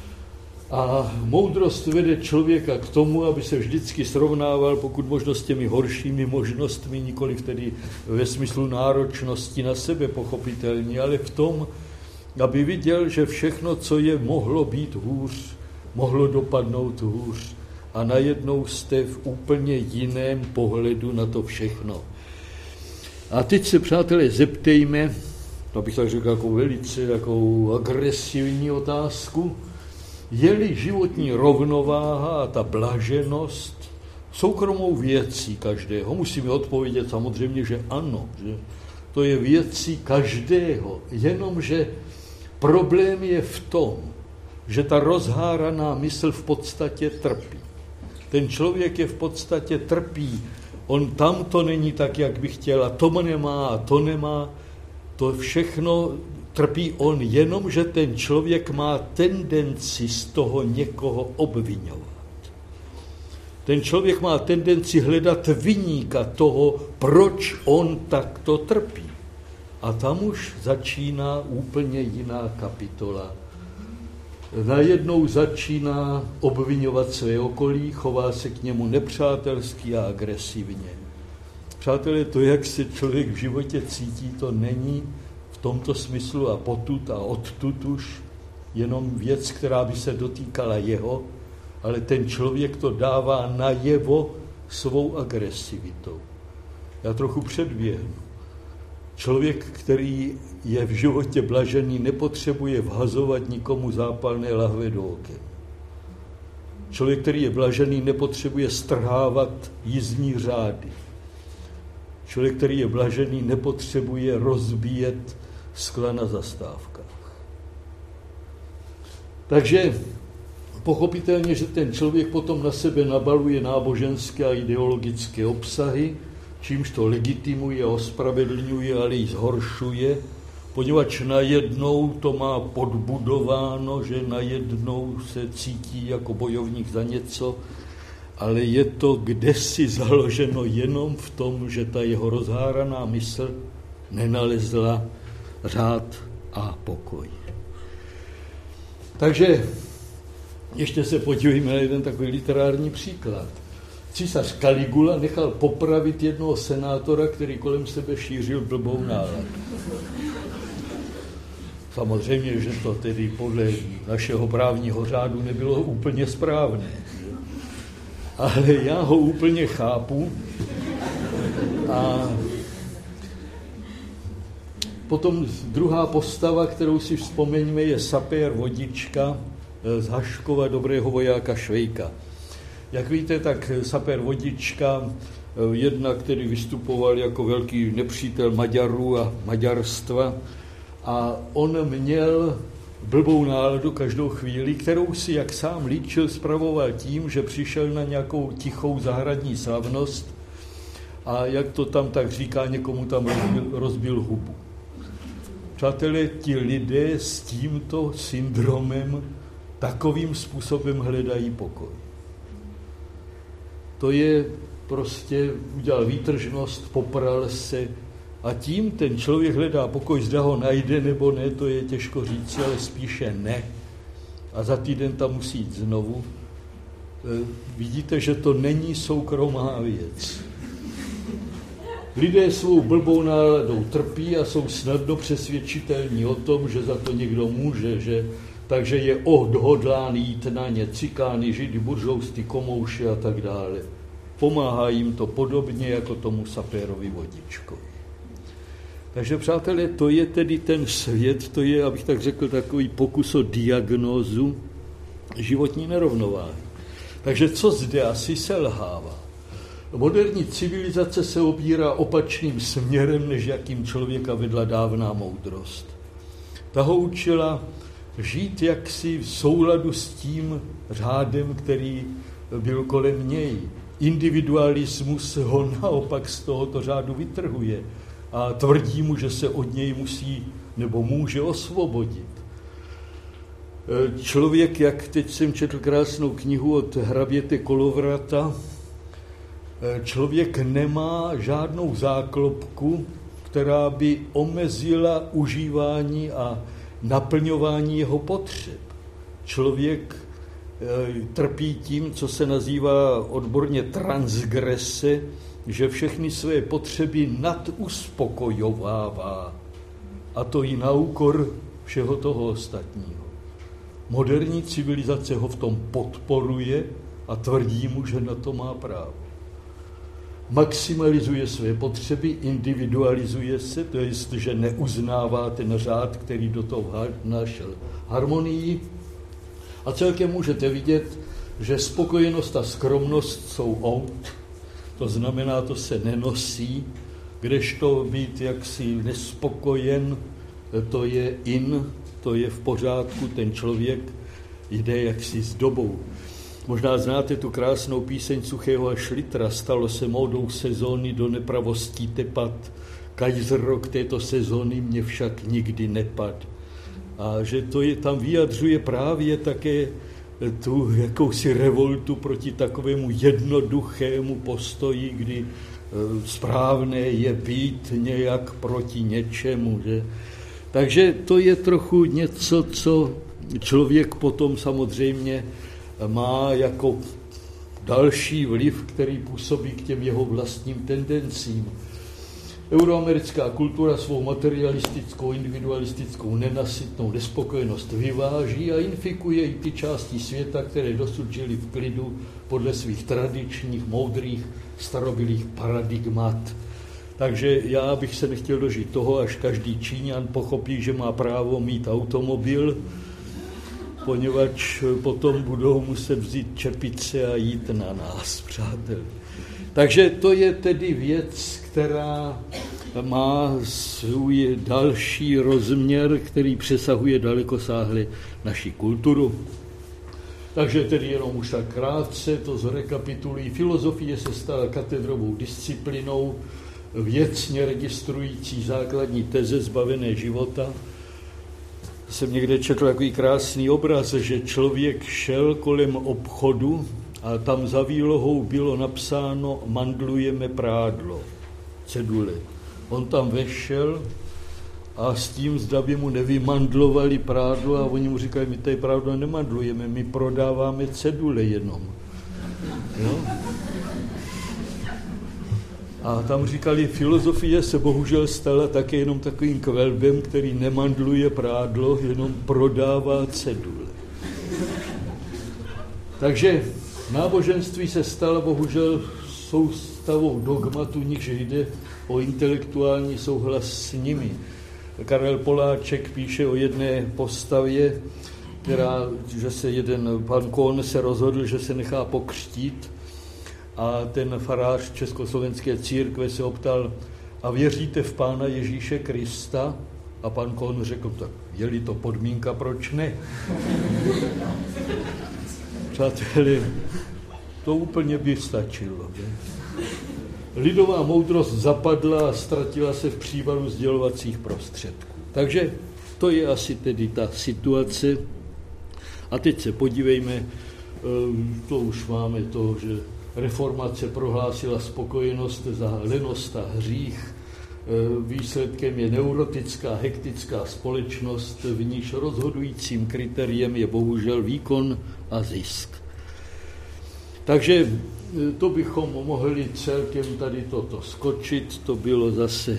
a moudrost vede člověka k tomu, aby se vždycky srovnával, pokud možno s těmi horšími možnostmi, nikoliv tedy ve smyslu náročnosti na sebe pochopitelně, ale v tom, aby viděl, že všechno, co je mohlo být hůř, mohlo dopadnout hůř a najednou jste v úplně jiném pohledu na to všechno. A teď se, přátelé, zeptejme, abych tak řekl, jako velice takovou agresivní otázku, je-li životní rovnováha a ta blaženost soukromou věcí každého? Musíme odpovědět samozřejmě, že ano, že to je věcí každého, jenomže problém je v tom, že ta rozháraná mysl v podstatě trpí. Ten člověk je v podstatě trpí, on tam to není tak, jak by chtěl, a to nemá, a to nemá, to všechno trpí on, jenom že ten člověk má tendenci z toho někoho obviňovat. Ten člověk má tendenci hledat viníka toho, proč on takto trpí. A tam už začíná úplně jiná kapitola. Najednou začíná obviňovat své okolí, chová se k němu nepřátelsky a agresivně. Přátelé, to, jak se člověk v životě cítí, to není v tomto smyslu a potud a odtud už jenom věc, která by se dotýkala jeho, ale ten člověk to dává najevo svou agresivitou. Já trochu předběhnu. Člověk, který je v životě blažený, nepotřebuje vhazovat nikomu zápalné lahve do oken. Člověk, který je blažený, nepotřebuje strhávat jízdní řády. Člověk, který je blažený, nepotřebuje rozbíjet skla na zastávkách. Takže pochopitelně, že ten člověk potom na sebe nabaluje náboženské a ideologické obsahy, čímž to legitimuje, ospravedlňuje, ale i zhoršuje, poněvadž najednou to má podbudováno, že najednou se cítí jako bojovník za něco, ale je to kdesi založeno jenom v tom, že ta jeho rozháraná mysl nenalezla řád a pokoj. Takže ještě se podívejme na jeden takový literární příklad. Císař Kaligula nechal popravit jednoho senátora, který kolem sebe šířil blbou náladu. Samozřejmě, že to tedy podle našeho právního řádu nebylo úplně správné. Ale já ho úplně chápu. A potom druhá postava, kterou si vzpomeňme, je Sapér Vodička z Haškova Dobrého vojáka Švejka. Jak víte, tak Sapér Vodička, jednak který vystupoval jako velký nepřítel Maďarů a maďarstva, a on měl blbou náladu každou chvíli, kterou si, jak sám líčil, spravoval tím, že přišel na nějakou tichou zahradní slavnost a jak to tam tak říká, někomu tam rozbil hubu. Přátelé, ti lidé s tímto syndromem takovým způsobem hledají pokoj. To je prostě, udělal výtržnost, popral se a tím ten člověk hledá pokoj, zda ho najde nebo ne, to je těžko říct, ale spíše ne. A za týden tam musí jít znovu. Vidíte, že to není soukromá věc. Lidé svou blbou náladou trpí a jsou snadno přesvědčitelní o tom, že za to někdo může, takže je odhodlán jít na ně, cikány, židy, buržousty, komouše a tak dále. Pomáhá jim to podobně jako tomu Sapérovi Vodičkovi. Takže, přátelé, to je tedy ten svět, to je, abych tak řekl, takový pokus o diagnózu životní nerovnováhy. Takže co zde asi selhává? Moderní civilizace se obírá opačným směrem, než jakým člověka vedla dávná moudrost. Ta ho učila žít jaksi v souladu s tím řádem, který byl kolem něj. Individualismus ho naopak z tohoto řádu vytrhuje a tvrdí mu, že se od něj musí nebo může osvobodit. Člověk, jak teď jsem četl krásnou knihu od hraběte Kolovrata, člověk nemá žádnou záklopku, která by omezila užívání a naplňování jeho potřeb. Člověk trpí tím, co se nazývá odborně transgrese, že všechny své potřeby naduspokojovává, a to i na úkor všeho toho ostatního. Moderní civilizace ho v tom podporuje a tvrdí mu, že na to má právo. Maximalizuje své potřeby, individualizuje se, to je, že neuznává ten řád, který do toho vnášel harmonii. A celkem můžete vidět, že spokojenost a skromnost jsou out, to znamená, to se nenosí, kdežto být jaksi nespokojen, to je in, to je v pořádku, ten člověk jde jaksi s dobou. Možná znáte tu krásnou píseň Suchého a Šlitra, stalo se módou sezóny do nepravostí tepat, kajzrok této sezóny mě však nikdy nepad. A že to je, tam vyjadřuje právě také tu jakousi revoltu proti takovému jednoduchému postoji, kdy správné je být nějak proti něčemu. Že? Takže to je trochu něco, co člověk potom samozřejmě má jako další vliv, který působí k těm jeho vlastním tendencím. Euroamerická kultura svou materialistickou, individualistickou, nenasytnou nespokojenost vyváží a infikuje i ty části světa, které dosud žili v klidu podle svých tradičních, moudrých, starobylých paradigmat. Takže já bych se nechtěl dožít toho, až každý Číňan pochopí, že má právo mít automobil, poněvadž potom budou muset vzít čepice a jít na nás, přátelé. Takže to je tedy věc, která má svůj další rozměr, který přesahuje dalekosáhle naši kulturu. Takže tedy jenom už tak krátce to zrekapituluji. Filozofie se stala katedrovou disciplinou, věcně registrující základní teze zbavené života. Jsem někde četl takový krásný obraz, že člověk šel kolem obchodu a tam za výlohou bylo napsáno mandlujeme prádlo, cedule. On tam vešel a s tím, zda by mu nevymandlovali prádlo a oni mu říkají, my tady prádlo nemandlujeme, my prodáváme cedule jenom. Jo? A tam říkali, filozofie se bohužel stala také jenom takovým kvelbem, který nemandluje prádlo, jenom prodává cedule. Takže náboženství se stalo bohužel soustavou dogmatu, nichž jde o intelektuální souhlas s nimi. Karel Poláček píše o jedné postavě, že se jeden pan Kohn se rozhodl, že se nechá pokřtít a ten farář Československé církve se optal, a věříte v Pána Ježíše Krista? A pan Kohn řekl, tak je-li to podmínka, proč ne? Přátelé, to úplně by stačilo. Ne? Lidová moudrost zapadla a ztratila se v přívalu sdělovacích prostředků. Takže to je asi tedy ta situace. A teď se podívejme, to už máme to, že reformace prohlásila spokojenost za lenost a hřích. Výsledkem je neurotická, hektická společnost, v níž rozhodujícím kritériem je bohužel výkon a zisk. Takže to bychom mohli celkem tady toto skočit, to bylo zase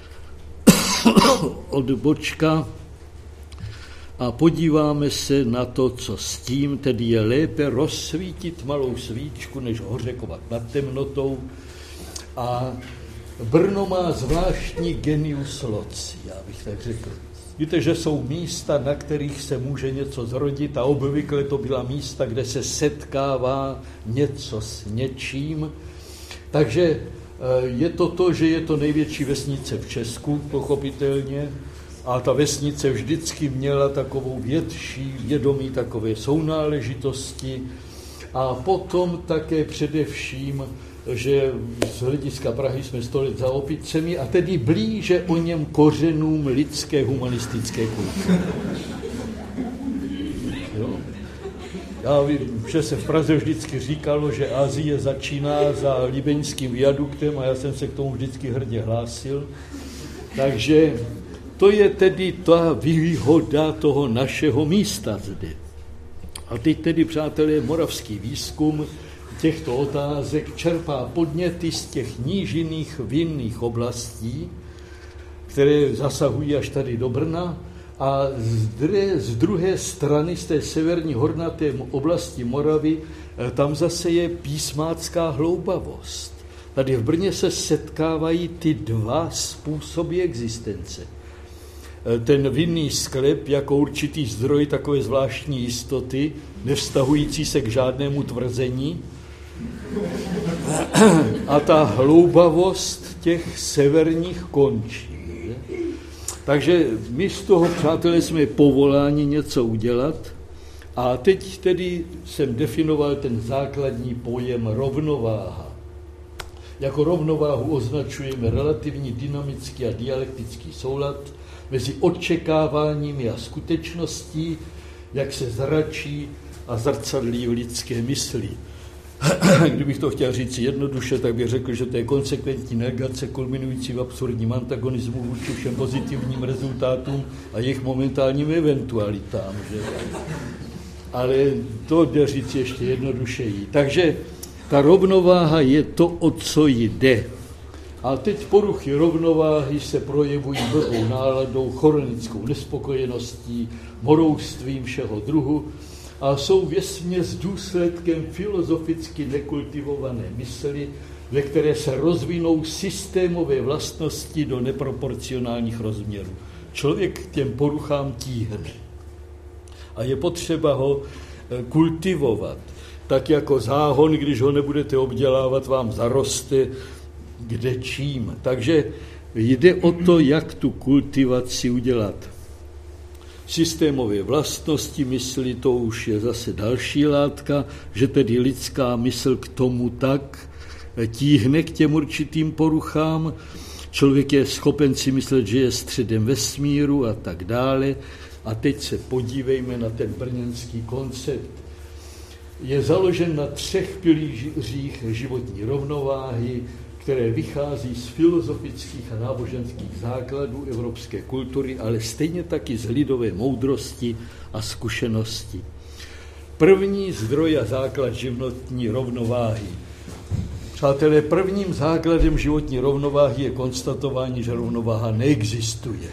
odbočka. A podíváme se na to, co s tím, tedy je lépe rozsvítit malou svíčku, než hořekovat nad temnotou. A Brno má zvláštní genius loci, já bych tak řekl. Víte, že jsou místa, na kterých se může něco zrodit a obvykle to byla místa, kde se setkává něco s něčím. Takže je to, že je to největší vesnice v Česku, pochopitelně, a ta vesnice vždycky měla takovou větší vědomí, takové sounáležitosti a potom také především, že z hlediska Prahy jsme 100 let za Opicemi a tedy blíže o něm kořenům lidské humanistické kultury. Já vím, že se v Praze vždycky říkalo, že Asie začíná za Libeňským viaduktem a já jsem se k tomu vždycky hrdě hlásil. Takže to je tedy ta výhoda toho našeho místa zde. A teď tedy, přátelé, moravský výzkum těchto otázek čerpá podněty z těch nížinných vinných oblastí, které zasahují až tady do Brna, a z druhé strany, z té severní hornaté oblasti Moravy, tam zase je písmácká hloubavost. Tady v Brně se setkávají ty dva způsoby existence. Ten vinný sklep jako určitý zdroj takové zvláštní jistoty, nevztahující se k žádnému tvrzení, a ta hloubavost těch severních končí. Takže my z toho, přátelé, jsme povoláni něco udělat a teď tedy jsem definoval ten základní pojem rovnováha. Jako rovnováhu označujeme relativní dynamický a dialektický soulad mezi očekáváními a skutečností, jak se zračí a zrcadlí v lidské mysli. Kdybych to chtěl říct jednoduše, tak bych řekl, že to je konsekventní negace kulminující v absurdním antagonismu vůči všem pozitivním rezultátům a jejich momentálním eventualitám. Že? Ale to jde říct ještě jednodušeji. Takže ta rovnováha je to, o co jde. A teď poruchy rovnováhy se projevují blbou náladou, chronickou nespokojeností, moroušstvím všeho druhu, a jsou vesměs důsledkem filozoficky nekultivované mysli, ve které se rozvinou systémové vlastnosti do neproporcionálních rozměrů. Člověk k těm poruchám tíhne. A je potřeba ho kultivovat. Tak jako záhon, když ho nebudete obdělávat, vám zaroste kde čím. Takže jde o to, jak tu kultivaci udělat. Systémové vlastnosti mysli, to už je zase další látka, že tedy lidská mysl k tomu tak tíhne k těm určitým poruchám. Člověk je schopen si myslet, že je středem vesmíru a tak dále. A teď se podívejme na ten brněnský koncept. Je založen na 3 pilířích životní rovnováhy, které vychází z filozofických a náboženských základů evropské kultury, ale stejně taky z lidové moudrosti a zkušenosti. První zdroj a základ životní rovnováhy. Přátelé, prvním základem životní rovnováhy je konstatování, že rovnováha neexistuje.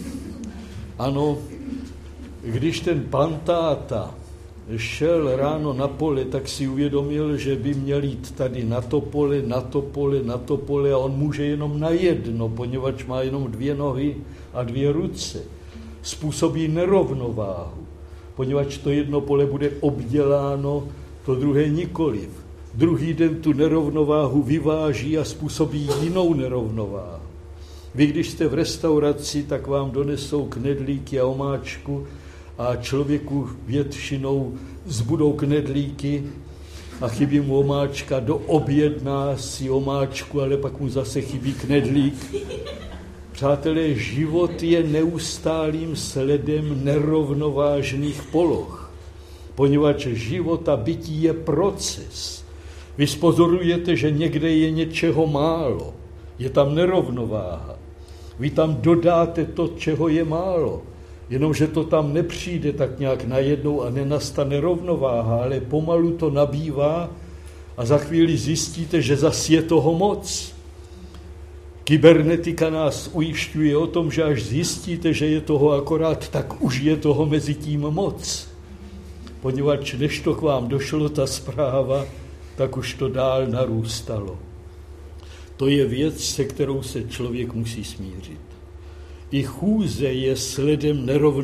Ano, když ten pan táta šel ráno na pole, tak si uvědomil, že by měl jít tady na to pole, na to pole, na to pole a on může jenom na jedno, poněvadž má jenom 2 nohy a 2 ruce. Způsobí nerovnováhu, poněvadž to jedno pole bude obděláno, to druhé nikoliv. Druhý den tu nerovnováhu vyváží a způsobí jinou nerovnováhu. Vy, když jste v restauraci, tak vám donesou knedlíky a omáčku a člověku většinou zbudou knedlíky a chybí mu omáčka, doobjedná si omáčku, ale pak mu zase chybí knedlík. Přátelé, život je neustálým sledem nerovnovážných poloh, poněvadž život a bytí je proces. Vy spozorujete, že někde je něčeho málo, je tam nerovnováha. Vy tam dodáte to, čeho je málo, jenomže to tam nepřijde tak nějak najednou a nenastane rovnováha, ale pomalu to nabývá a za chvíli zjistíte, že zas je toho moc. Kybernetika nás ujišťuje o tom, že až zjistíte, že je toho akorát, tak už je toho mezi tím moc. Poněvadž než to k vám došlo, ta zpráva, tak už to dál narůstalo. To je věc, se kterou se člověk musí smířit. I chůze je sledem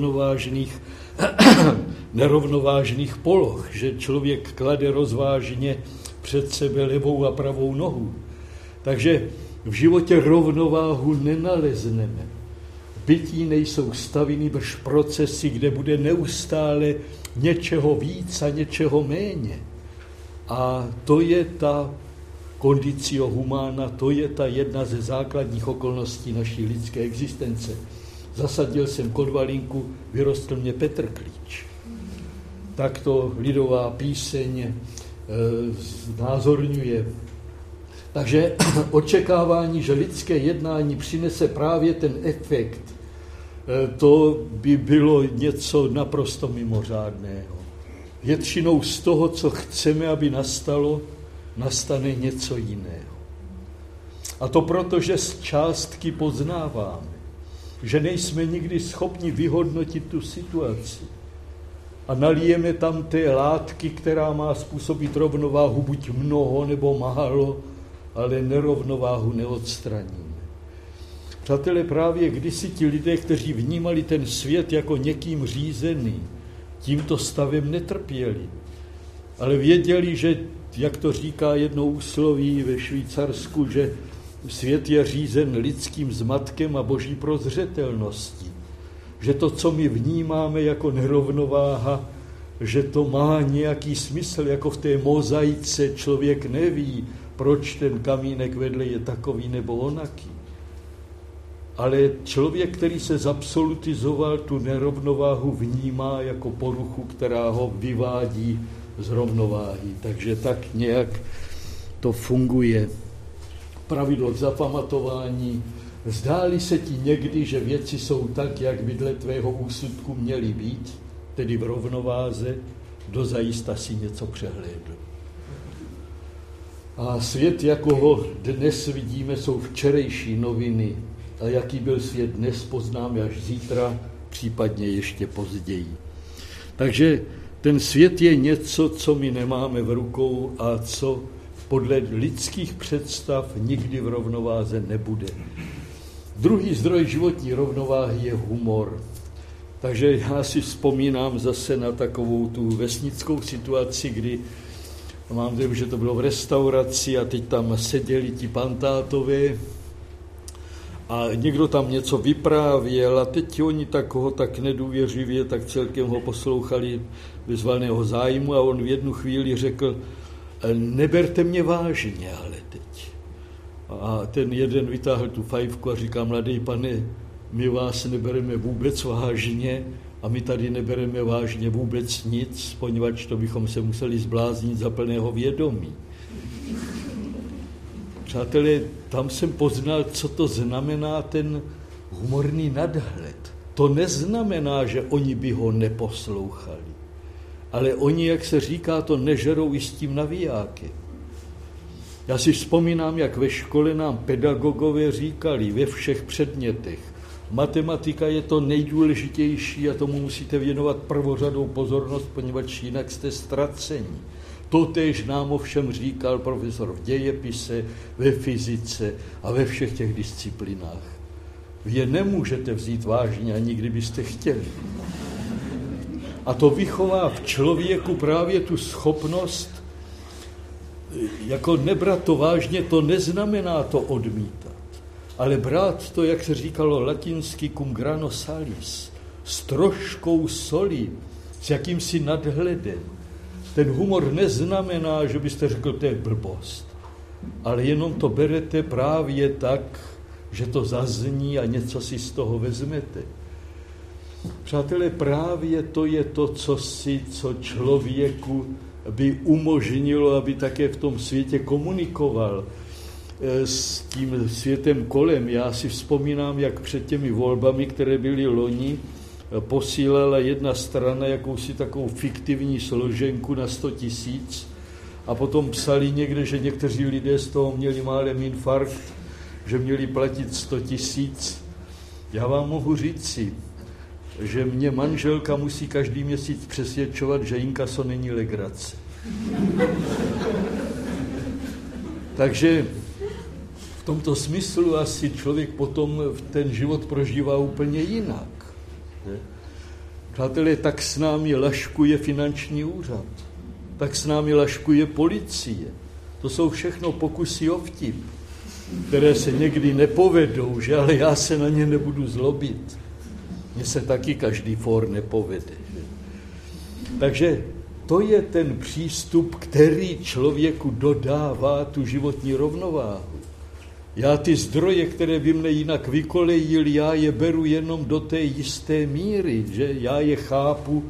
nerovnovážných poloh, že člověk klade rozvážně před sebe levou a pravou nohu. Takže v životě rovnováhu nenalezneme. Bytí nejsou staviny, brž procesy, kde bude neustále něčeho víc a něčeho méně. A to je ta condicio humana, to je ta jedna ze základních okolností naší lidské existence. Zasadil jsem konvalinku, vyrostl mě Petr Klíč. Tak to lidová píseň znázorňuje. Takže očekávání, že lidské jednání přinese právě ten efekt, to by bylo něco naprosto mimořádného. Většinou z toho, co chceme, aby nastalo, nastane něco jiného. A to proto, že z částky poznáváme, že nejsme nikdy schopni vyhodnotit tu situaci. A nalijeme tam té látky, která má způsobit rovnováhu buď mnoho nebo málo, ale nerovnováhu neodstraníme. Přátelé, právě kdysi ti lidé, kteří vnímali ten svět jako někým řízený, tímto stavem netrpěli. Ale věděli, že, jak to říká jedno úsloví ve Švýcarsku, že svět je řízen lidským zmatkem a boží prozřetelností. Že to, co my vnímáme jako nerovnováha, že to má nějaký smysl, jako v té mozaice člověk neví, proč ten kamínek vedle je takový nebo onaký. Ale člověk, který se zabsolutizoval, tu nerovnováhu vnímá jako poruchu, která ho vyvádí z rovnováhy. Takže tak nějak to funguje. Pravidlo k zapamatování. Zdáli se ti někdy, že věci jsou tak, jak by dle tvého úsudku měly být, tedy v rovnováze, dozajista si něco přehlédl. A svět, jako ho dnes vidíme, jsou včerejší noviny. A jaký byl svět dnes, poznáme až zítra, případně ještě později. Takže ten svět je něco, co my nemáme v rukou a co podle lidských představ nikdy v rovnováze nebude. Druhý zdroj životní rovnováhy je humor. Takže já si vzpomínám zase na takovou tu vesnickou situaci, kdy mám dojem, že to bylo v restauraci a teď tam seděli ti pantátové a někdo tam něco vyprávěl a teď oni ho tak nedůvěřivě, tak celkem ho poslouchali bez valného zájmu a on v jednu chvíli řekl: neberte mě vážně, ale teď. A ten jeden vytáhl tu fajfku a říká: mladý pane, my vás nebereme vůbec vážně a my tady nebereme vážně vůbec nic, poněvadž to bychom se museli zbláznit za plného vědomí. Přátelé, tam jsem poznal, co to znamená ten humorný nadhled. To neznamená, že oni by ho neposlouchali, ale oni, jak se říká, to nežerou i s tím navijákem. Já si vzpomínám, jak ve škole nám pedagogové říkali ve všech předmětech: matematika je to nejdůležitější a tomu musíte věnovat prvořadou pozornost, poněvadž jinak jste ztracení. Totéž nám ovšem říkal profesor v dějepise, ve fyzice a ve všech těch disciplinách. Vy je nemůžete vzít vážně, ani kdybyste chtěli. A to vychová v člověku právě tu schopnost, jako nebrat to vážně, to neznamená to odmítat, ale brát to, jak se říkalo latinsky, cum grano salis, s troškou soli, s jakýmsi nadhledem. Ten humor neznamená, že byste řekl, to je blbost, ale jenom to berete právě tak, že to zazní a něco si z toho vezmete. Přátelé, právě to je to, co člověku by umožnilo, aby také v tom světě komunikoval s tím světem kolem. Já si vzpomínám, jak před těmi volbami, které byly loni, posílala jedna strana jakousi takovou fiktivní složenku na 100 000 a potom psali někde, že někteří lidé z toho měli málem infarkt, že měli platit 100 000. Já vám mohu říci, že mě manželka musí každý měsíc přesvědčovat, že inkaso není legrace. Takže v tomto smyslu asi člověk potom ten život prožívá úplně jinak. Přátelé, tak s námi laškuje finanční úřad, tak s námi laškuje policie. To jsou všechno pokusy o vtip, které se někdy nepovedou, že ale já se na ně nebudu zlobit. Mně se taky každý fór nepovede. Takže to je ten přístup, který člověku dodává tu životní rovnováhu. Já ty zdroje, které by mne jinak vykolejily, já je beru jenom do té jisté míry, že já je chápu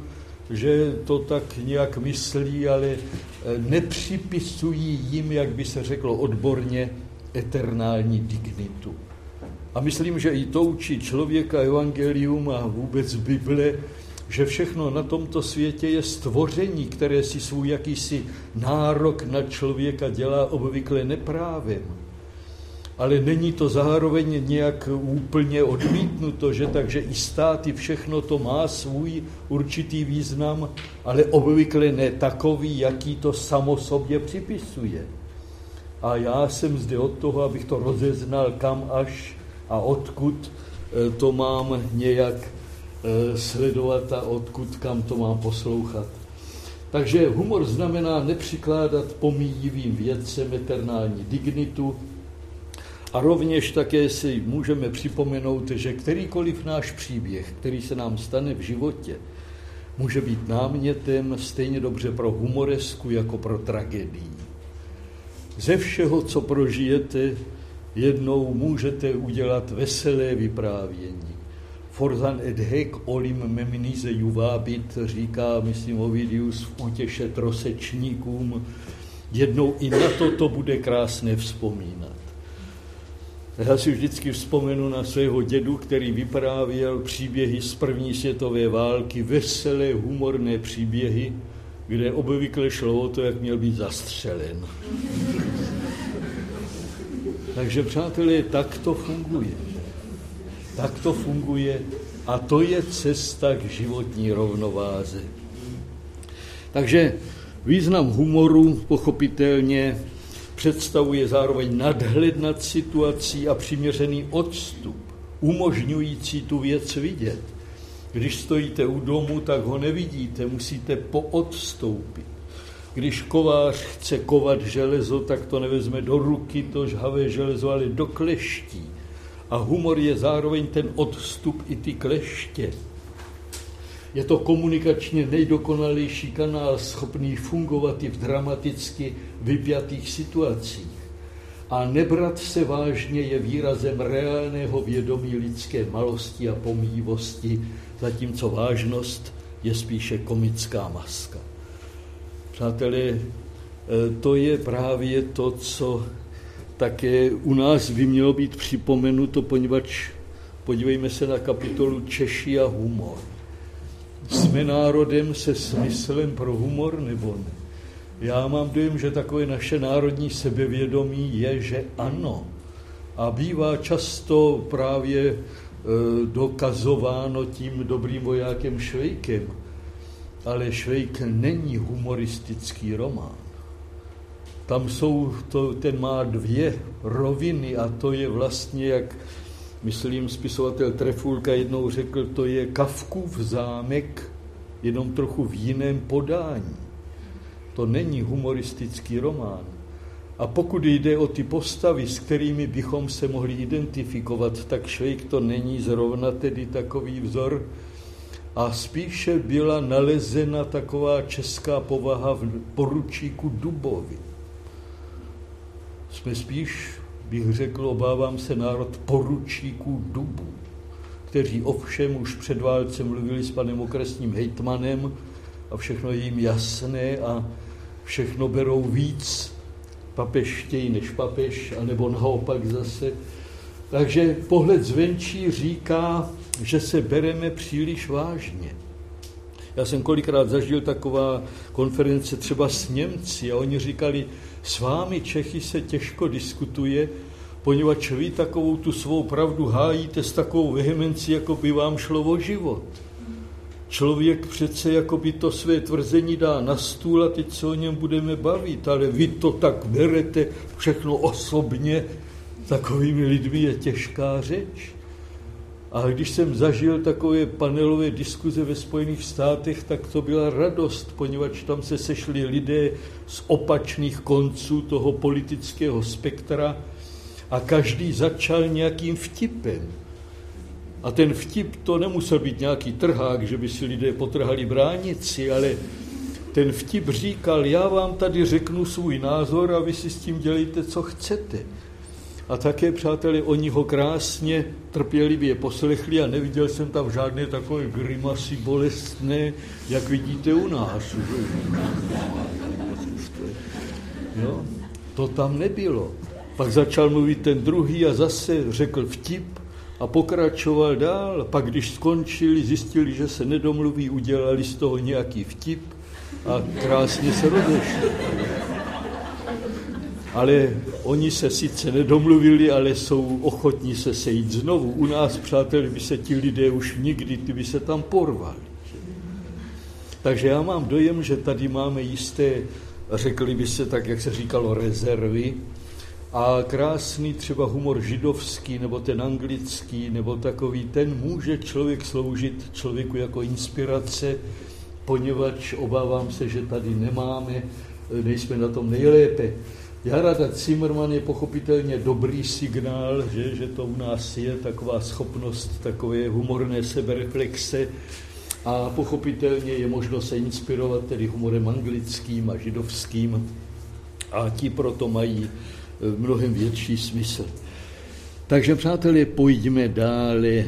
že to tak nějak myslí, ale nepřipisují jim, jak by se řeklo odborně, eternální dignitu. A myslím, že i to učí člověka evangelium a vůbec Bible, že všechno na tomto světě je stvoření, které si svůj jakýsi nárok na člověka dělá obvykle neprávem. Ale není to zároveň nějak úplně odmítnuto, že takže i státy všechno to má svůj určitý význam, ale obvykle ne takový, jaký to samo sobě připisuje. A já jsem zde od toho, abych to rozeznal, kam až a odkud to mám nějak sledovat a odkud kam to mám poslouchat. Takže humor znamená nepřikládat pomíjivým věcem eternální dignitu a rovněž také si můžeme připomenout, že kterýkoliv náš příběh, který se nám stane v životě, může být námětem stejně dobře pro humoresku jako pro tragédii. Ze všeho, co prožijete, jednou můžete udělat veselé vyprávění. Forzan et hec olim meminize juvabit, říká, myslím, Ovidius v Útěše trosečníkům. Jednou i na to bude krásné vzpomínat. Já si vždycky vzpomenu na svého dědu, který vyprávěl příběhy z první světové války, veselé, humorné příběhy, kde obvykle šlo o to, jak měl být zastřelen. Takže, přátelé, tak to funguje. Tak to funguje a to je cesta k životní rovnováze. Takže význam humoru pochopitelně představuje zároveň nadhled nad situací a přiměřený odstup, umožňující tu věc vidět. Když stojíte u domu, tak ho nevidíte, musíte poodstoupit. Když kovář chce kovat železo, tak to nevezme do ruky, to žhavé železo, ale do kleští. A humor je zároveň ten odstup i ty kleště. Je to komunikačně nejdokonalejší kanál, schopný fungovat i v dramaticky vypjatých situacích. A nebrat se vážně je výrazem reálného vědomí lidské malosti a pomíjivosti, zatímco vážnost je spíše komická maska. Přátelé, to je právě to, co také u nás by mělo být připomenuto, poněvadž podívejme se na kapitolu Češi a humor. Jsme národem se smyslem pro humor nebo ne? Já mám dojem, že takové naše národní sebevědomí je, že ano. A bývá často právě dokazováno tím dobrým vojákem Švejkem. Ale Švejk není humoristický román. Tam ten má dvě roviny a to je vlastně, jak myslím spisovatel Trefulka jednou řekl, to je Kafkův zámek, jenom trochu v jiném podání. To není humoristický román. A pokud jde o ty postavy, s kterými bychom se mohli identifikovat, tak Švejk to není zrovna tedy takový vzor. A spíše byla nalezena taková česká povaha v poručíku Dubovi. Jsme spíš, bych řekl, obávám se, národ poručíků Dubů, kteří ovšem už před válcem mluvili s panem okresním hejtmanem a všechno je jim jasné a všechno berou víc papeštěji než papež, anebo naopak zase. Takže pohled zvenčí říká, že se bereme příliš vážně. Já jsem kolikrát zažil taková konference třeba s Němci a oni říkali, s vámi Čechy se těžko diskutuje, poněvadž vy takovou tu svou pravdu hájíte s takovou vehemencí, jako by vám šlo o život. Člověk přece jako by to své tvrzení dá na stůl a teď se o něm budeme bavit, ale vy to tak berete všechno osobně, takovými lidmi je těžká řeč. A když jsem zažil takové panelové diskuze ve Spojených státech, tak to byla radost, poněvadž tam se sešli lidé z opačných konců toho politického spektra a každý začal nějakým vtipem. A ten vtip to nemusel být nějaký trhák, že by si lidé potrhali bránici, ale ten vtip říkal, já vám tady řeknu svůj názor a vy si s tím dělejte, co chcete. A také, přátelé, oni ho krásně trpělivě poslechli a neviděl jsem tam žádné takové grimasy bolestné, jak vidíte u nás. Jo? To tam nebylo. Pak začal mluvit ten druhý a zase řekl vtip a pokračoval dál. Pak, když skončili, zjistili, že se nedomluví, udělali z toho nějaký vtip a krásně se rozešli. Ale oni se sice nedomluvili, ale jsou ochotní se sejít znovu. U nás, přátelé, by se ti lidé už nikdy, ty by se tam porvali. Takže já mám dojem, že tady máme jisté, řekli by se tak, jak se říkalo, rezervy a krásný třeba humor židovský nebo ten anglický nebo takový, ten může člověk sloužit člověku jako inspirace, poněvadž obávám se, že tady nemáme, nejsme na tom nejlépe. Jarada Zimmermann je pochopitelně dobrý signál, že to u nás je taková schopnost takové humorné sebereflexe a pochopitelně je možno se inspirovat tedy humorem anglickým a židovským a ti proto mají mnohem větší smysl. Takže, přátelé, pojďme dále.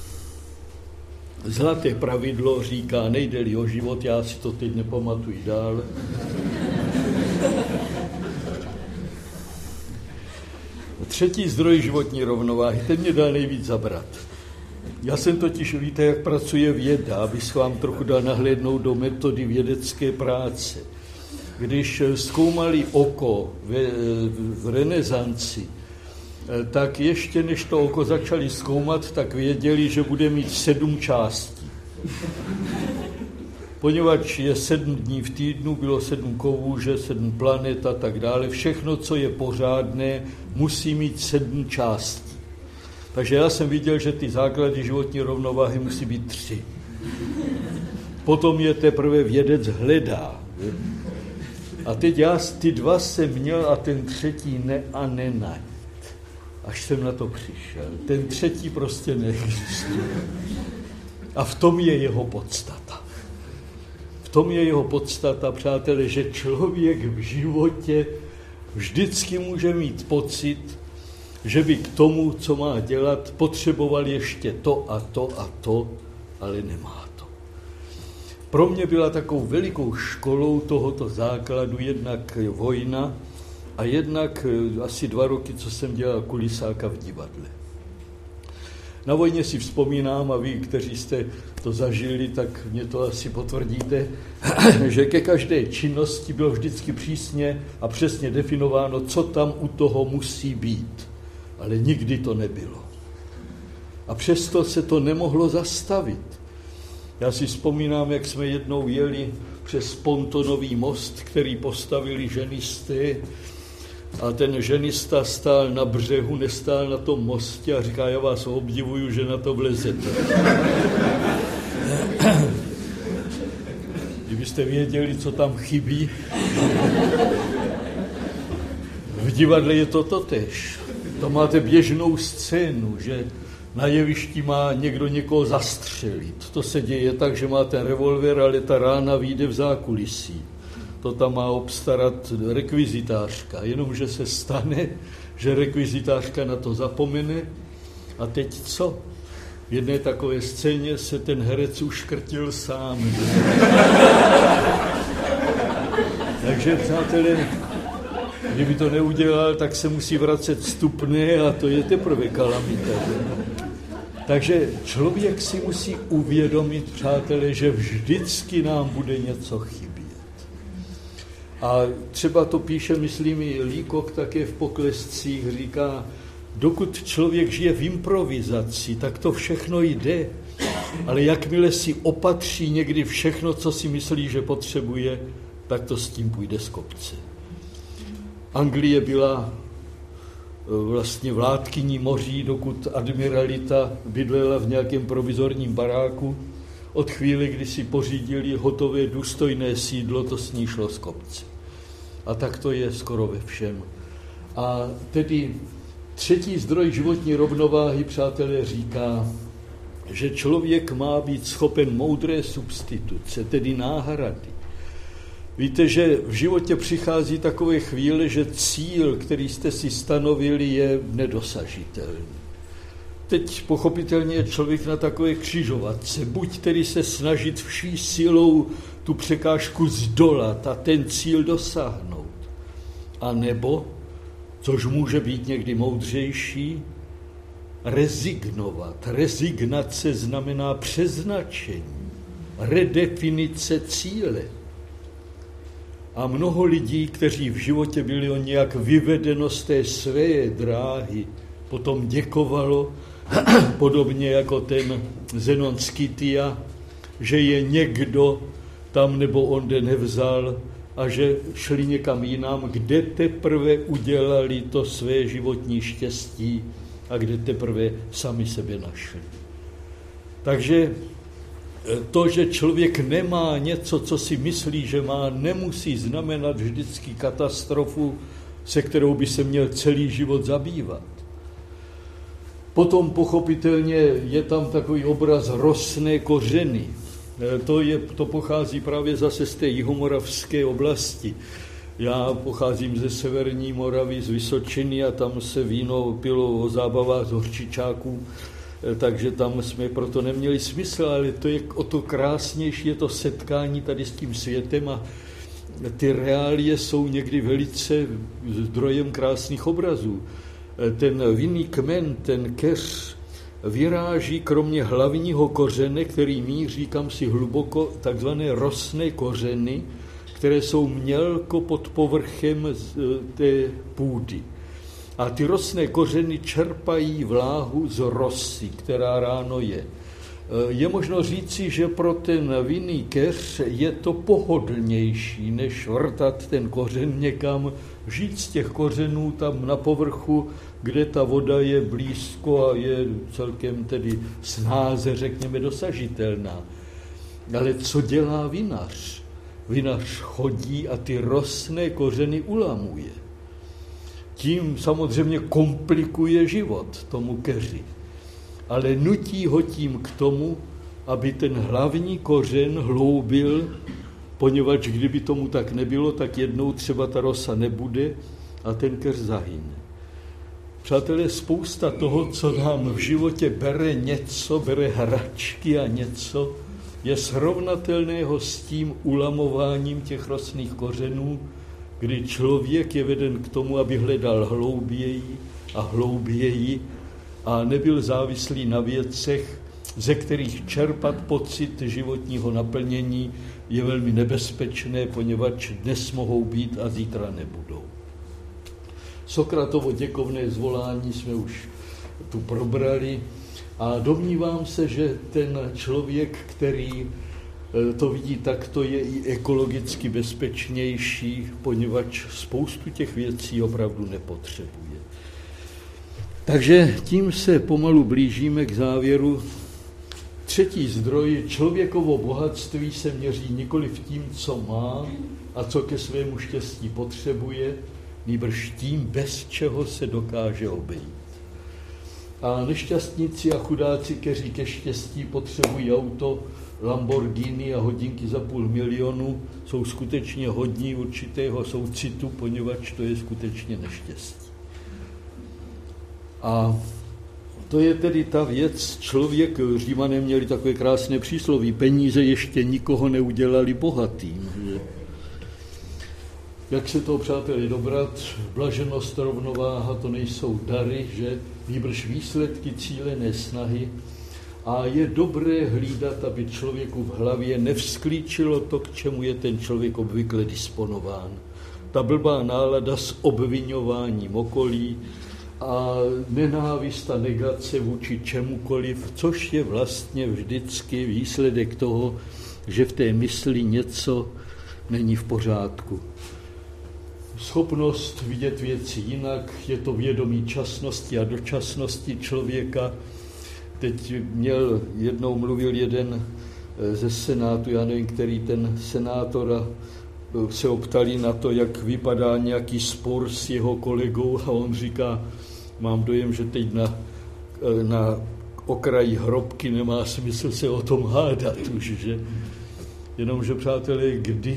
Zlaté pravidlo říká, nejde-li o život, já si to teď nepamatuji dál. Třetí zdroj životní rovnováhy, ten mě dal nejvíc zabrat. Já jsem totiž, víte, jak pracuje věda, abych vám trochu dal nahlédnout do metody vědecké práce. Když zkoumali oko v renesanci, tak ještě než to oko začali zkoumat, tak věděli, že bude mít 7 částí. Poněvadž je 7 dní v týdnu, bylo 7 kovů, 7 planet a tak dále, všechno, co je pořádné, musí mít 7 částí. Takže já jsem viděl, že ty základy životní rovnováhy musí být 3. Potom je teprve vědec hledá. A teď já ty 2 jsem měl a ten 3. ne a nenajít. Až jsem na to přišel. Ten 3. prostě neexistuje. A v tom je jeho podstata. V tom je jeho podstata, přátelé, že člověk v životě vždycky může mít pocit, že by k tomu, co má dělat, potřeboval ještě to a to a to, ale nemá to. Pro mě byla takovou velikou školou tohoto základu jednak vojna a jednak asi 2 roky, co jsem dělal kulisáka v divadle. Na vojně si vzpomínám, a vy, kteří jste to zažili, tak mě to asi potvrdíte, že ke každé činnosti bylo vždycky přísně a přesně definováno, co tam u toho musí být. Ale nikdy to nebylo. A přesto se to nemohlo zastavit. Já si vzpomínám, jak jsme jednou jeli přes pontonový most, který postavili ženisté, a ten ženista stál na břehu, nestál na tom mostě a říká, já vás obdivuju, že na to vlezete. Kdybyste věděli, co tam chybí. V divadle je to totéž. To máte běžnou scénu, že na jevišti má někdo někoho zastřelit. To se děje tak, že má ten revolver, ale ta rána vyjde v zákulisí. To tam má obstarat rekvizitářka, jenomže se stane, že rekvizitářka na to zapomene a teď co? V jedné takové scéně se ten herec uškrtil sám. Takže, přátelé, kdyby to neudělal, tak se musí vracet vstupné a to je teprve kalamita. Takže člověk si musí uvědomit, přátelé, že vždycky nám bude něco chybět. A třeba to píše, myslím, i Leacock také v Poklescích, říká, dokud člověk žije v improvizaci, tak to všechno jde, ale jakmile si opatří někdy všechno, co si myslí, že potřebuje, tak to s tím půjde z kopce. Anglie byla vlastně vládkyní moří, dokud admiralita bydlela v nějakém provizorním baráku. Od chvíle, kdy si pořídili hotové důstojné sídlo, to s ní šlo z kopce. A tak to je skoro ve všem. A tedy třetí zdroj životní rovnováhy, přátelé, říká, že člověk má být schopen moudré substituce, tedy náhrady. Víte, že v životě přichází takové chvíle, že cíl, který jste si stanovili, je nedosažitelný. Teď pochopitelně je člověk na takové křižovatce. Buď tedy se snažit vší silou tu překážku zdolat a ten cíl dosáhnout. A nebo, což může být někdy moudřejší, rezignovat. Rezignace znamená přeznačení, redefinice cíle. A mnoho lidí, kteří v životě byli o nějak vyvedeno z té své dráhy, potom děkovalo, podobně jako ten Zenon z Kytia, že je někdo tam nebo onde nevzal a že šli někam jinam, kde teprve udělali to své životní štěstí a kde teprve sami sebe našli. Takže to, že člověk nemá něco, co si myslí, že má, nemusí znamenat vždycky katastrofu, se kterou by se měl celý život zabývat. Potom pochopitelně je tam takový obraz rostné kořeny. To pochází právě zase z té jihomoravské oblasti. Já pocházím ze severní Moravy, z Vysočiny a tam se víno pilo o zábavách z horčičáků, takže tam jsme proto neměli smysl, ale to je o to krásnější, je to setkání tady s tím světem a ty reálie jsou někdy velice zdrojem krásných obrazů. Ten vinný kmen, ten keř, vyráží kromě hlavního kořene, který míří kamsi hluboko, takzvané rostné kořeny, které jsou mělko pod povrchem té půdy. A ty rostné kořeny čerpají vláhu z rosy, která ráno je. Je možno říci, že pro ten vinný keř je to pohodlnější, než vrtat ten kořen někam, žít z těch kořenů tam na povrchu, kde ta voda je blízko a je celkem tedy snáze, řekněme, dosažitelná. Ale co dělá vinař? Vinař chodí a ty rostné kořeny ulamuje. Tím samozřejmě komplikuje život tomu keři. Ale nutí ho tím k tomu, aby ten hlavní kořen hloubil, poněvadž kdyby tomu tak nebylo, tak jednou třeba ta rosa nebude a ten keř zahyne. Přátelé, spousta toho, co nám v životě bere něco, bere hračky a něco, je srovnatelného s tím ulamováním těch rostných kořenů, kdy člověk je veden k tomu, aby hledal hlouběji a hlouběji a nebyl závislý na věcech, ze kterých čerpat pocit životního naplnění je velmi nebezpečné, poněvadž dnes mohou být a zítra nebudou. Sokratovo děkovné zvolání jsme už tu probrali a domnívám se, že ten člověk, který to vidí takto, je i ekologicky bezpečnější, poněvadž spoustu těch věcí opravdu nepotřebuje. Takže tím se pomalu blížíme k závěru. Třetí zdroj, člověkovo bohatství se měří nikoliv tím, co má a co ke svému štěstí potřebuje, nýbrž tím, bez čeho se dokáže obejít. A nešťastníci a chudáci, kteří ke štěstí potřebují auto, Lamborghini a hodinky za 500 000, jsou skutečně hodní určitého soucitu, poněvadž to je skutečně neštěstí. A to je tedy ta věc, člověk, Římané měli takové krásné přísloví, peníze ještě nikoho neudělali bohatým. Že? Jak se to, přátelé, dobrat, blaženost, rovnováha, to nejsou dary, že nýbrž výsledky cílené snahy a je dobré hlídat, aby člověku v hlavě nevzklíčilo to, k čemu je ten člověk obvykle disponován. Ta blbá nálada s obviňováním okolí a nenávist a negace vůči čemukoliv, což je vlastně vždycky výsledek toho, že v té mysli něco není v pořádku. Schopnost vidět věci jinak, je to vědomí časnosti a dočasnosti člověka. Teď jednou mluvil jeden ze senátu, já nevím, který ten senátor, a se optali na to, jak vypadá nějaký spor s jeho kolegou a on říká, mám dojem, že teď na okraji hrobky nemá smysl se o tom hádat už, že? Jenomže, přátelé, kdy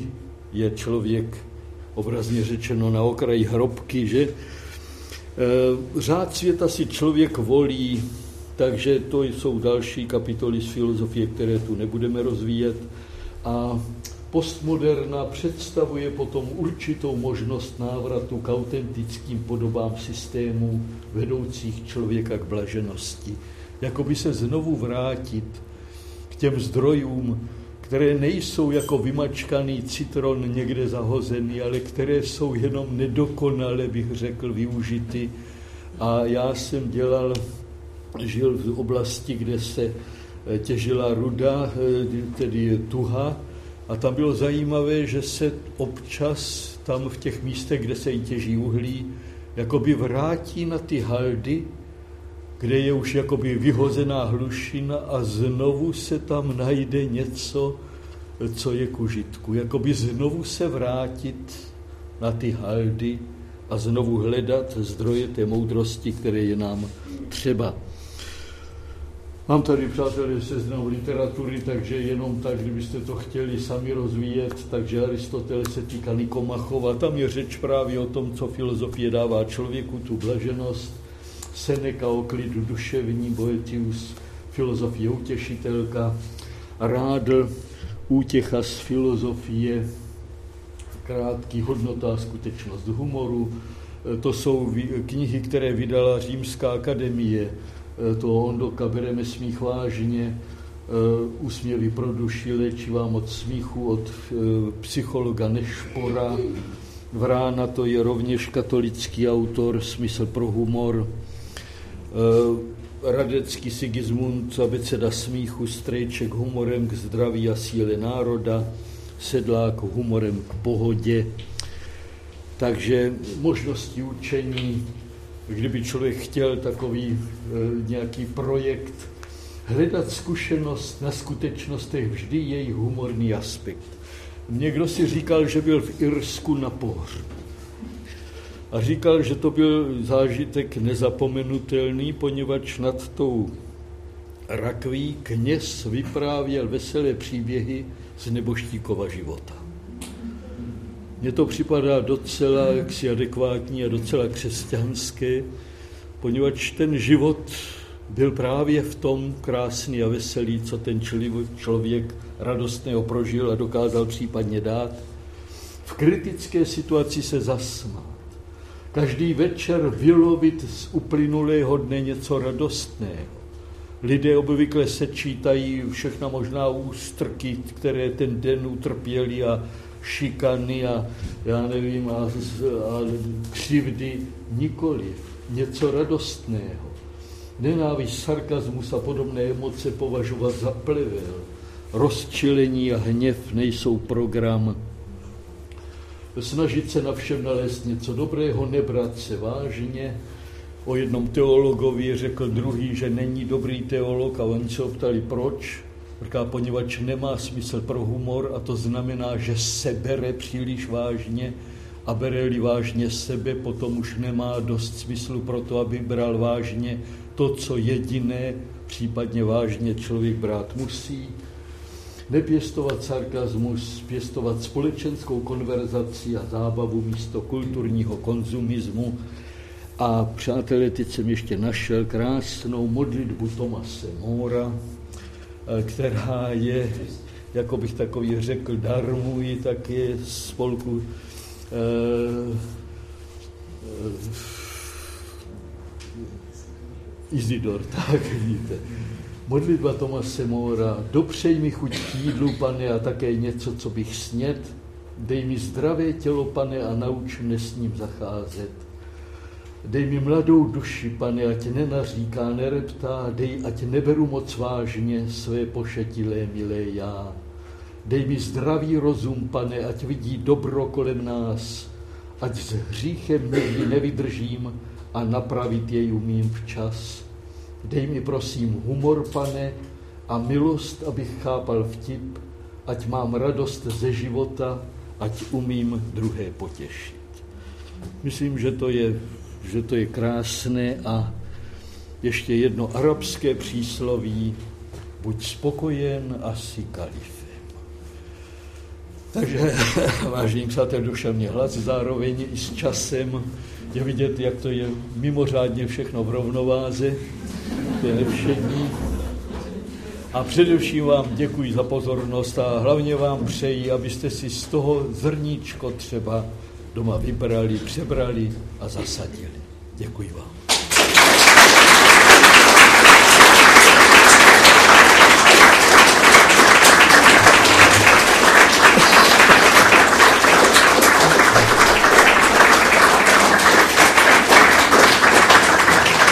je člověk obrazně řečeno na okraji hrobky, že? Řád světa si člověk volí, takže to jsou další kapitoly z filozofie, které tu nebudeme rozvíjet. A postmoderna představuje potom určitou možnost návratu k autentickým podobám systémů vedoucích člověka k blaženosti. Jakoby se znovu vrátit k těm zdrojům, které nejsou jako vymačkaný citron někde zahozený, ale které jsou jenom nedokonale, bych řekl, využity. A já jsem žil v oblasti, kde se těžila ruda, tedy tuha, a tam bylo zajímavé, že se občas tam v těch místech, kde se jí těží uhlí, jakoby vrátí na ty haldy, kde je už jakoby vyhozená hlušina a znovu se tam najde něco, co je k užitku. Jakoby znovu se vrátit na ty haldy a znovu hledat zdroje té moudrosti, které je nám třeba. Mám tady, přátelé, seznam literatury, takže jenom tak, kdybyste to chtěli sami rozvíjet, takže Aristoteles se týká Nikomachova, tam je řeč právě o tom, co filozofie dává člověku, tu blaženost, Seneca o klidu duševní, Boetius, filozofie utěšitelka, Rádl, útěcha z filozofie, krátký hodnota a skutečnost humoru. To jsou knihy, které vydala Římská akademie. To Ondoka bereme smích vážně, Úsměvy pro duši, léčivá moc smíchu od psychologa Nešpora. Vrána, to je rovněž katolický autor, Smysl pro humor. Radecký Sigismund, Abeceda smíchu, Strejček humorem k zdraví a síle národa, Sedlák humorem k pohodě. Takže možnosti učení, kdyby člověk chtěl takový nějaký projekt, hledat zkušenost na skutečnostech, vždy její humorný aspekt. Někdo si říkal, že byl v Irsku na pohřbu. A říkal, že to byl zážitek nezapomenutelný, poněvadž nad tou rakví kněz vyprávěl veselé příběhy z neboštíkova života. Mně to připadá docela jaksi adekvátní a docela křesťanské, poněvadž ten život byl právě v tom krásný a veselý, co ten člověk radostného prožil a dokázal případně dát. V kritické situaci se zasmát. Každý večer vylovit z uplynulého dne něco radostného. Lidé obvykle sečítají všechna možná ústrky, které ten den utrpěli a šikany a já nevím, a křivdy, nikoliv. Něco radostného. Nenávist, sarkazmus a podobné emoce považovat za plevel. Rozčilení a hněv nejsou program. Snažit se na všem nalézt něco dobrého, nebrat se vážně. O jednom teologovi řekl druhý, že není dobrý teolog a oni se ho ptali, proč. Říká, poněvadž nemá smysl pro humor a to znamená, že se bere příliš vážně a bere-li vážně sebe, potom už nemá dost smyslu pro to, aby bral vážně to, co jediné, případně vážně člověk brát musí. Nepěstovat sarkazmus, pěstovat společenskou konverzaci a zábavu místo kulturního konzumismu. A přátelé, teď jsem ještě našel krásnou modlitbu Thomase Morea, která je, jako bych takový řekl, dar můj, tak je z spolku Izidor, tak vidíte. Modlitba Thomase Morea. Dopřej mi chuť k jídlu, Pane, a také něco, co bych sněd. Dej mi zdravé tělo, Pane, a nauč mne s ním zacházet. Dej mi mladou duši, Pane, ať nenaříká, nereptá, dej, ať neberu moc vážně své pošetilé milé já. Dej mi zdravý rozum, Pane, ať vidí dobro kolem nás, ať s hříchem nikdy nevydržím a napravit jej umím včas. Dej mi prosím humor, Pane, a milost, abych chápal vtip, ať mám radost ze života, ať umím druhé potěšit. Myslím, že to je krásné a ještě jedno arabské přísloví, buď spokojen a jsi kalifem. Takže, vážení přátelé, duševní hlas, zároveň i s časem je vidět, jak to je mimořádně všechno v rovnováze, to je nevšední. A především vám děkuji za pozornost a hlavně vám přeji, abyste si z toho zrníčko třeba doma vybrali, přebrali a zasadili. Děkuji vám.